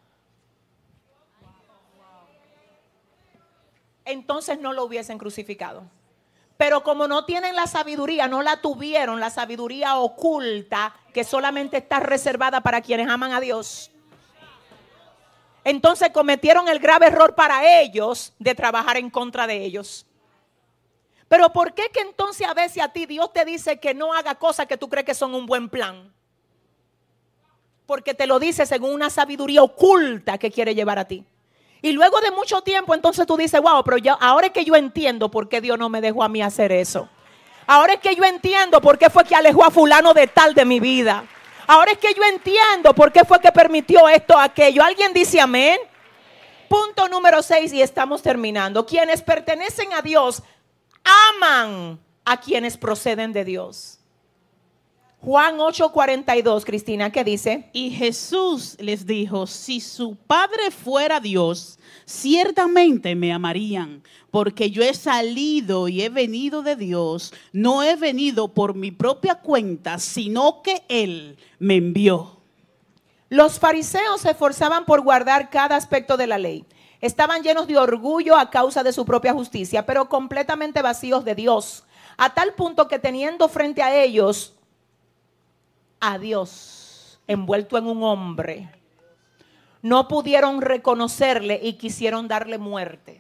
entonces no lo hubiesen crucificado. Pero como no tienen la sabiduría, no la tuvieron, la sabiduría oculta que solamente está reservada para quienes aman a Dios, entonces cometieron el grave error para ellos de trabajar en contra de ellos. Pero ¿por qué que entonces a veces a ti Dios te dice que no haga cosas que tú crees que son un buen plan? Porque te lo dice según una sabiduría oculta que quiere llevar a ti. Y luego de mucho tiempo entonces tú dices, wow, pero ya, ahora es que yo entiendo por qué Dios no me dejó a mí hacer eso. Ahora es que yo entiendo por qué fue que alejó a fulano de tal de mi vida. Ahora es que yo entiendo por qué fue que permitió esto, aquello. ¿Alguien dice amén? Punto número seis y estamos terminando. Quienes pertenecen a Dios aman a quienes proceden de Dios. Juan ocho cuarenta y dos, Cristina, ¿qué dice? Y Jesús les dijo, si su Padre fuera Dios, ciertamente me amarían, porque yo he salido y he venido de Dios, no he venido por mi propia cuenta, sino que Él me envió. Los fariseos se esforzaban por guardar cada aspecto de la ley. Estaban llenos de orgullo a causa de su propia justicia, pero completamente vacíos de Dios, a tal punto que teniendo frente a ellos a Dios envuelto en un hombre, no pudieron reconocerle y quisieron darle muerte.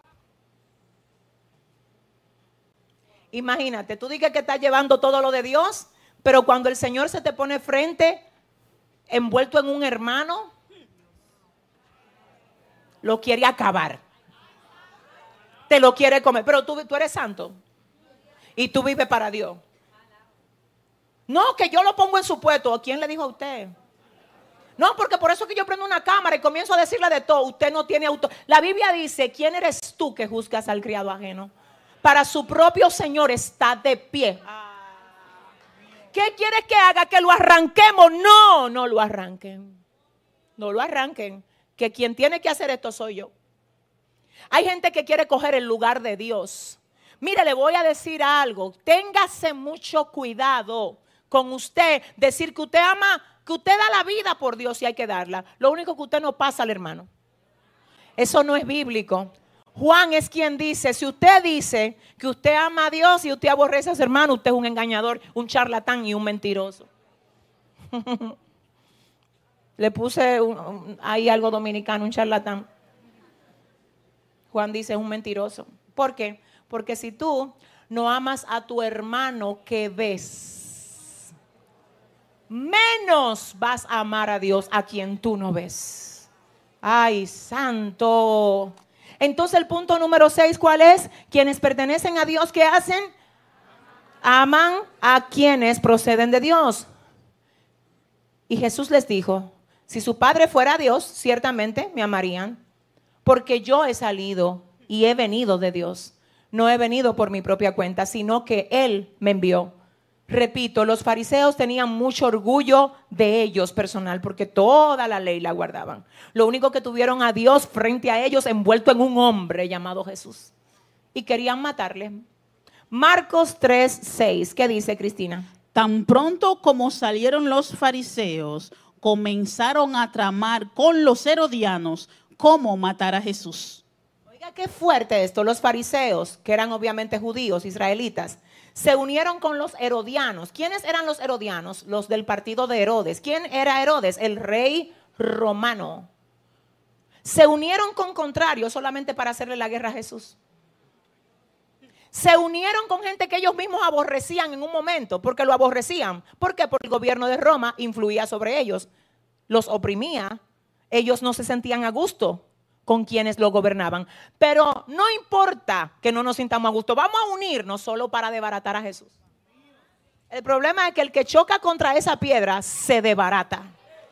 Imagínate, tú dices que estás llevando todo lo de Dios, pero cuando el Señor se te pone frente envuelto en un hermano, lo quiere acabar, te lo quiere comer. Pero tú, tú eres santo y tú vives para Dios. No, que yo lo pongo en su puesto. ¿Quién le dijo a usted? No, porque por eso que yo prendo una cámara y comienzo a decirle de todo. Usted no tiene auto. La Biblia dice, ¿quién eres tú que juzgas al criado ajeno? Para su propio Señor está de pie. ¿Qué quieres que haga? ¿Que lo arranquemos? No, no lo arranquen. No lo arranquen. Que quien tiene que hacer esto soy yo. Hay gente que quiere coger el lugar de Dios. Mire, le voy a decir algo. Téngase mucho cuidado con usted, decir que usted ama, que usted da la vida por Dios y hay que darla. Lo único que usted no pasa al hermano. Eso no es bíblico. Juan es quien dice, si usted dice que usted ama a Dios y usted aborrece a su hermano, usted es un engañador, un charlatán y un mentiroso. Le puse un, un, ahí algo dominicano, un charlatán. Juan dice, es un mentiroso. ¿Por qué? Porque si tú no amas a tu hermano que ves, menos vas a amar a Dios a quien tú no ves. Ay, santo. Entonces el punto número seis, ¿cuál es? Quienes pertenecen a Dios, ¿qué hacen? Aman a quienes proceden de Dios. Y Jesús les dijo, si su Padre fuera Dios, ciertamente me amarían, porque yo he salido y he venido de Dios. No he venido por mi propia cuenta, sino que Él me envió. Repito, los fariseos tenían mucho orgullo de ellos personal, porque toda la ley la guardaban. Lo único que tuvieron a Dios frente a ellos envuelto en un hombre llamado Jesús. Y querían matarle. Marcos tres, seis, ¿qué dice, Cristina? Tan pronto como salieron los fariseos, comenzaron a tramar con los herodianos cómo matar a Jesús. Oiga, qué fuerte esto. Los fariseos, que eran obviamente judíos, israelitas, se unieron con los herodianos. ¿Quiénes eran los herodianos? Los del partido de Herodes. ¿Quién era Herodes? El rey romano. Se unieron con contrarios solamente para hacerle la guerra a Jesús. Se unieron con gente que ellos mismos aborrecían en un momento, porque lo aborrecían. ¿Por qué? Porque el gobierno de Roma influía sobre ellos, los oprimía. Ellos no se sentían a gusto con quienes lo gobernaban. Pero no importa que no nos sintamos a gusto, vamos a unirnos solo para desbaratar a Jesús. El problema es que el que choca contra esa piedra se desbarata.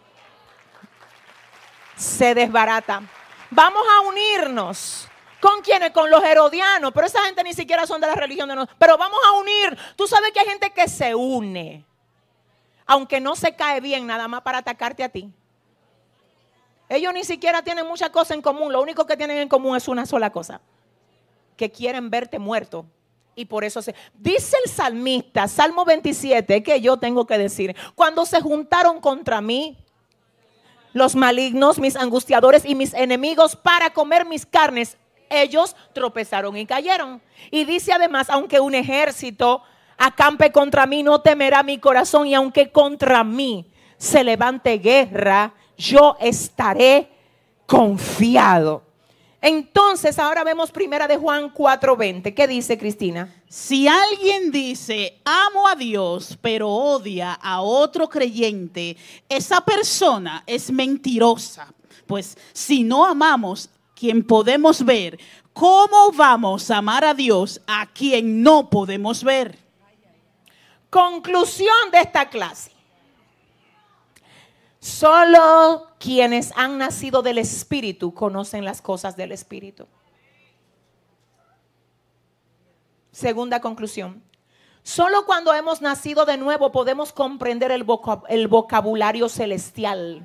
Se desbarata. Vamos a unirnos. ¿Con quiénes? Con los herodianos. Pero esa gente ni siquiera son de la religión de nosotros. Pero vamos a unir. Tú sabes que hay gente que se une, aunque no se cae bien, nada más para atacarte a ti. Ellos ni siquiera tienen muchas cosas en común. Lo único que tienen en común es una sola cosa: que quieren verte muerto. Y por eso se... Dice el salmista, Salmo veintisiete, que yo tengo que decir: cuando se juntaron contra mí los malignos, mis angustiadores y mis enemigos para comer mis carnes, ellos tropezaron y cayeron. Y dice además: aunque un ejército acampe contra mí, no temerá mi corazón, y aunque contra mí se levante guerra, yo estaré confiado. Entonces ahora vemos primera de Juan cuatro veinte. ¿Qué dice, Cristina? Si alguien dice amo a Dios pero odia a otro creyente, esa persona es mentirosa. Pues si no amamos quien podemos ver, ¿cómo vamos a amar a Dios a quien no podemos ver? Conclusión de esta clase: solo quienes han nacido del Espíritu conocen las cosas del Espíritu. Segunda conclusión: solo cuando hemos nacido de nuevo podemos comprender el vocab- el vocabulario celestial.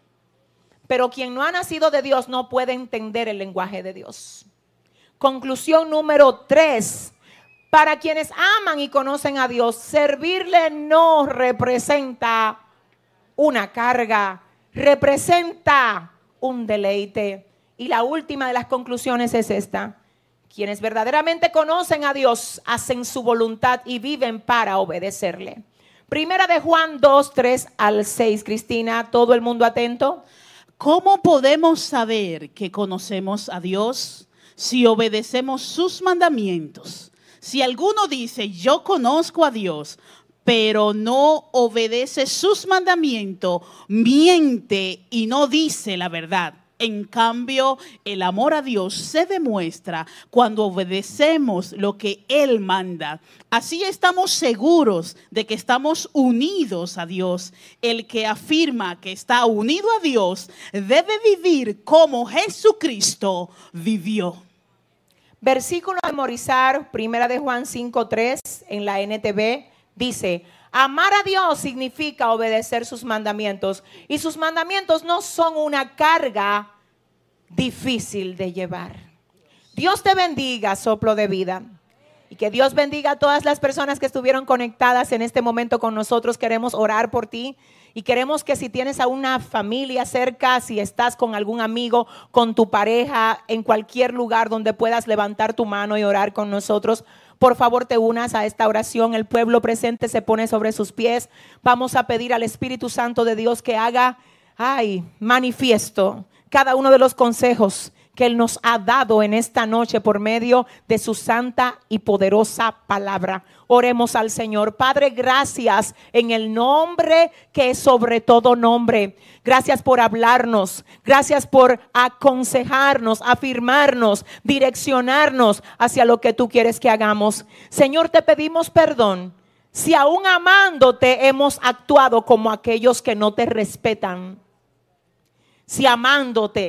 Pero quien no ha nacido de Dios no puede entender el lenguaje de Dios. Conclusión número tres: para quienes aman y conocen a Dios, servirle no representa una carga, representa un deleite. Y la última de las conclusiones es esta: quienes verdaderamente conocen a Dios hacen su voluntad y viven para obedecerle. Primera de Juan dos, tres al seis. Cristina, ¿todo el mundo atento? ¿Cómo podemos saber que conocemos a Dios? Si obedecemos sus mandamientos. Si alguno dice yo conozco a Dios, pero no obedece sus mandamientos, miente y no dice la verdad. En cambio, el amor a Dios se demuestra cuando obedecemos lo que Él manda. Así estamos seguros de que estamos unidos a Dios. El que afirma que está unido a Dios debe vivir como Jesucristo vivió. Versículo a memorizar, primera de Juan cinco, tres en la N T V, dice: amar a Dios significa obedecer sus mandamientos, y sus mandamientos no son una carga difícil de llevar. Dios te bendiga, soplo de vida, y que Dios bendiga a todas las personas que estuvieron conectadas en este momento con nosotros. Queremos orar por ti y queremos que si tienes a una familia cerca, si estás con algún amigo, con tu pareja, en cualquier lugar donde puedas levantar tu mano y orar con nosotros, por favor te unas a esta oración. El pueblo presente se pone sobre sus pies. Vamos a pedir al Espíritu Santo de Dios que haga, ay, manifiesto cada uno de los consejos que Él nos ha dado en esta noche por medio de su santa y poderosa palabra. Oremos al Señor. Padre, gracias en el nombre que es sobre todo nombre. Gracias por hablarnos. Gracias por aconsejarnos, afirmarnos, direccionarnos hacia lo que tú quieres que hagamos. Señor, te pedimos perdón si aún amándote hemos actuado como aquellos que no te respetan. Si amándote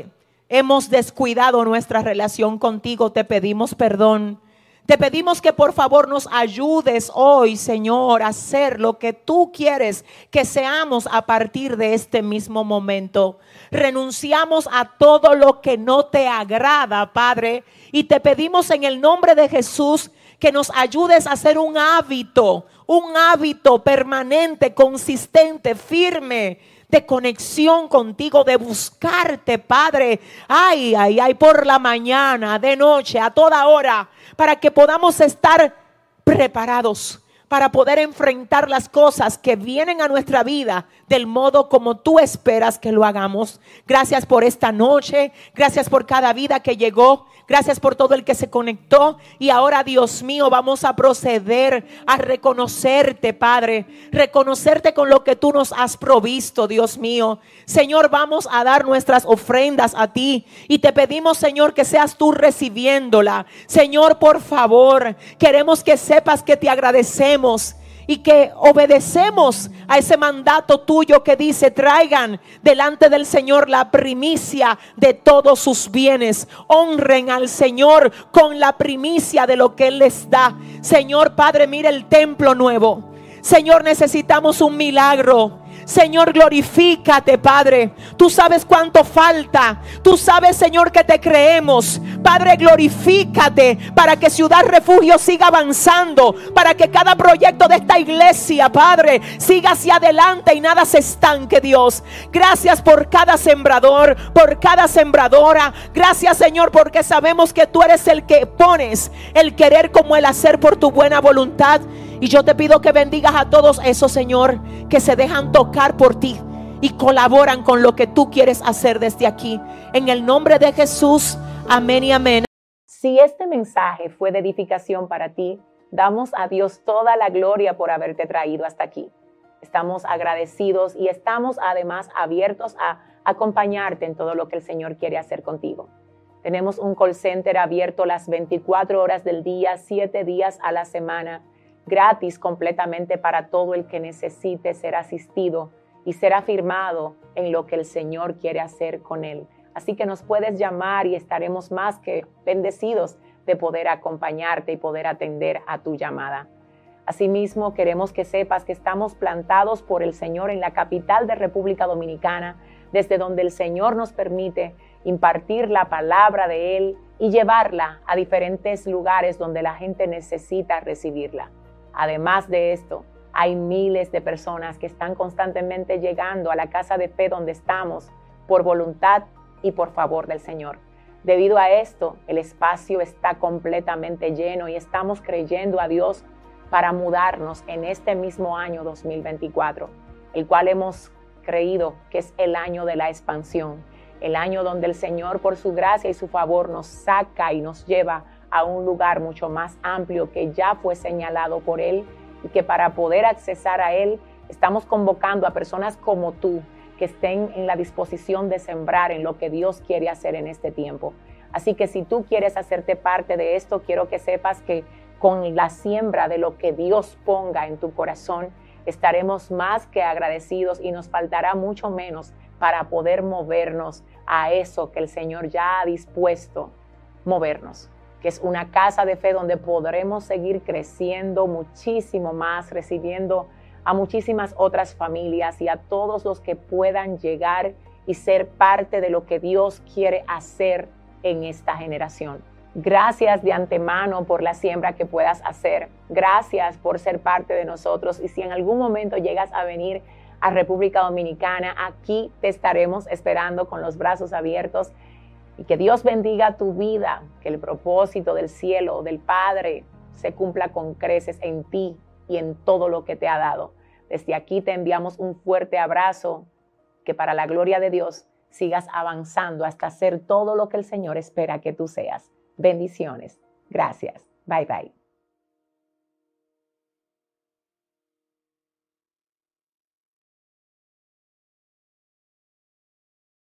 hemos descuidado nuestra relación contigo. Te pedimos perdón. Te pedimos que por favor nos ayudes hoy, Señor, a hacer lo que tú quieres que seamos a partir de este mismo momento. Renunciamos a todo lo que no te agrada, Padre, y te pedimos en el nombre de Jesús que nos ayudes a hacer un hábito, un hábito permanente, consistente, firme, de conexión contigo, de buscarte, Padre. Ay, ay, ay, por la mañana, de noche, a toda hora, para que podamos estar preparados para poder enfrentar las cosas que vienen a nuestra vida del modo como tú esperas que lo hagamos. Gracias por esta noche, gracias por cada vida que llegó, gracias por todo el que se conectó. Y ahora, Dios mío, vamos a proceder a reconocerte, Padre, reconocerte con lo que tú nos has provisto, Dios mío. Señor, vamos a dar nuestras ofrendas a ti y te pedimos, Señor, que seas tú recibiéndola. Señor, por favor, queremos que sepas que te agradecemos y que obedecemos a ese mandato tuyo que dice: traigan delante del Señor la primicia de todos sus bienes. Honren al Señor con la primicia de lo que Él les da. Señor Padre, mira el templo nuevo. Señor, necesitamos un milagro. Señor, glorifícate, Padre. Tú sabes cuánto falta. Tú sabes, Señor, que te creemos. Padre, glorifícate para que Ciudad Refugio siga avanzando, para que cada proyecto de esta iglesia, Padre, siga hacia adelante y nada se estanque, Dios. Gracias por cada sembrador, por cada sembradora. Gracias, Señor, porque sabemos que tú eres el que pones el querer como el hacer por tu buena voluntad. Y yo te pido que bendigas a todos esos, Señor, que se dejan tocar por ti y colaboran con lo que tú quieres hacer desde aquí. En el nombre de Jesús, amén y amén. Si este mensaje fue de edificación para ti, damos a Dios toda la gloria por haberte traído hasta aquí. Estamos agradecidos y estamos además abiertos a acompañarte en todo lo que el Señor quiere hacer contigo. Tenemos un call center abierto las veinticuatro horas del día, siete días a la semana, gratis completamente para todo el que necesite ser asistido y ser afirmado en lo que el Señor quiere hacer con él. Así que nos puedes llamar y estaremos más que bendecidos de poder acompañarte y poder atender a tu llamada. Asimismo, queremos que sepas que estamos plantados por el Señor en la capital de República Dominicana, desde donde el Señor nos permite impartir la palabra de Él y llevarla a diferentes lugares donde la gente necesita recibirla. Además de esto, hay miles de personas que están constantemente llegando a la casa de fe donde estamos por voluntad y por favor del Señor. Debido a esto, el espacio está completamente lleno y estamos creyendo a Dios para mudarnos en este mismo año dos mil veinticuatro, el cual hemos creído que es el año de la expansión, el año donde el Señor por su gracia y su favor nos saca y nos lleva a un lugar mucho más amplio que ya fue señalado por Él, y que para poder accesar a Él estamos convocando a personas como tú que estén en la disposición de sembrar en lo que Dios quiere hacer en este tiempo. Así que si tú quieres hacerte parte de esto, quiero que sepas que con la siembra de lo que Dios ponga en tu corazón, estaremos más que agradecidos y nos faltará mucho menos para poder movernos a eso que el Señor ya ha dispuesto movernos, que es una casa de fe donde podremos seguir creciendo muchísimo más, recibiendo a muchísimas otras familias y a todos los que puedan llegar y ser parte de lo que Dios quiere hacer en esta generación. Gracias de antemano por la siembra que puedas hacer. Gracias por ser parte de nosotros. Y si en algún momento llegas a venir a República Dominicana, aquí te estaremos esperando con los brazos abiertos. Y que Dios bendiga tu vida, que el propósito del cielo, del Padre, se cumpla con creces en ti y en todo lo que te ha dado. Desde aquí te enviamos un fuerte abrazo, que para la gloria de Dios sigas avanzando hasta ser todo lo que el Señor espera que tú seas. Bendiciones. Gracias. Bye, bye.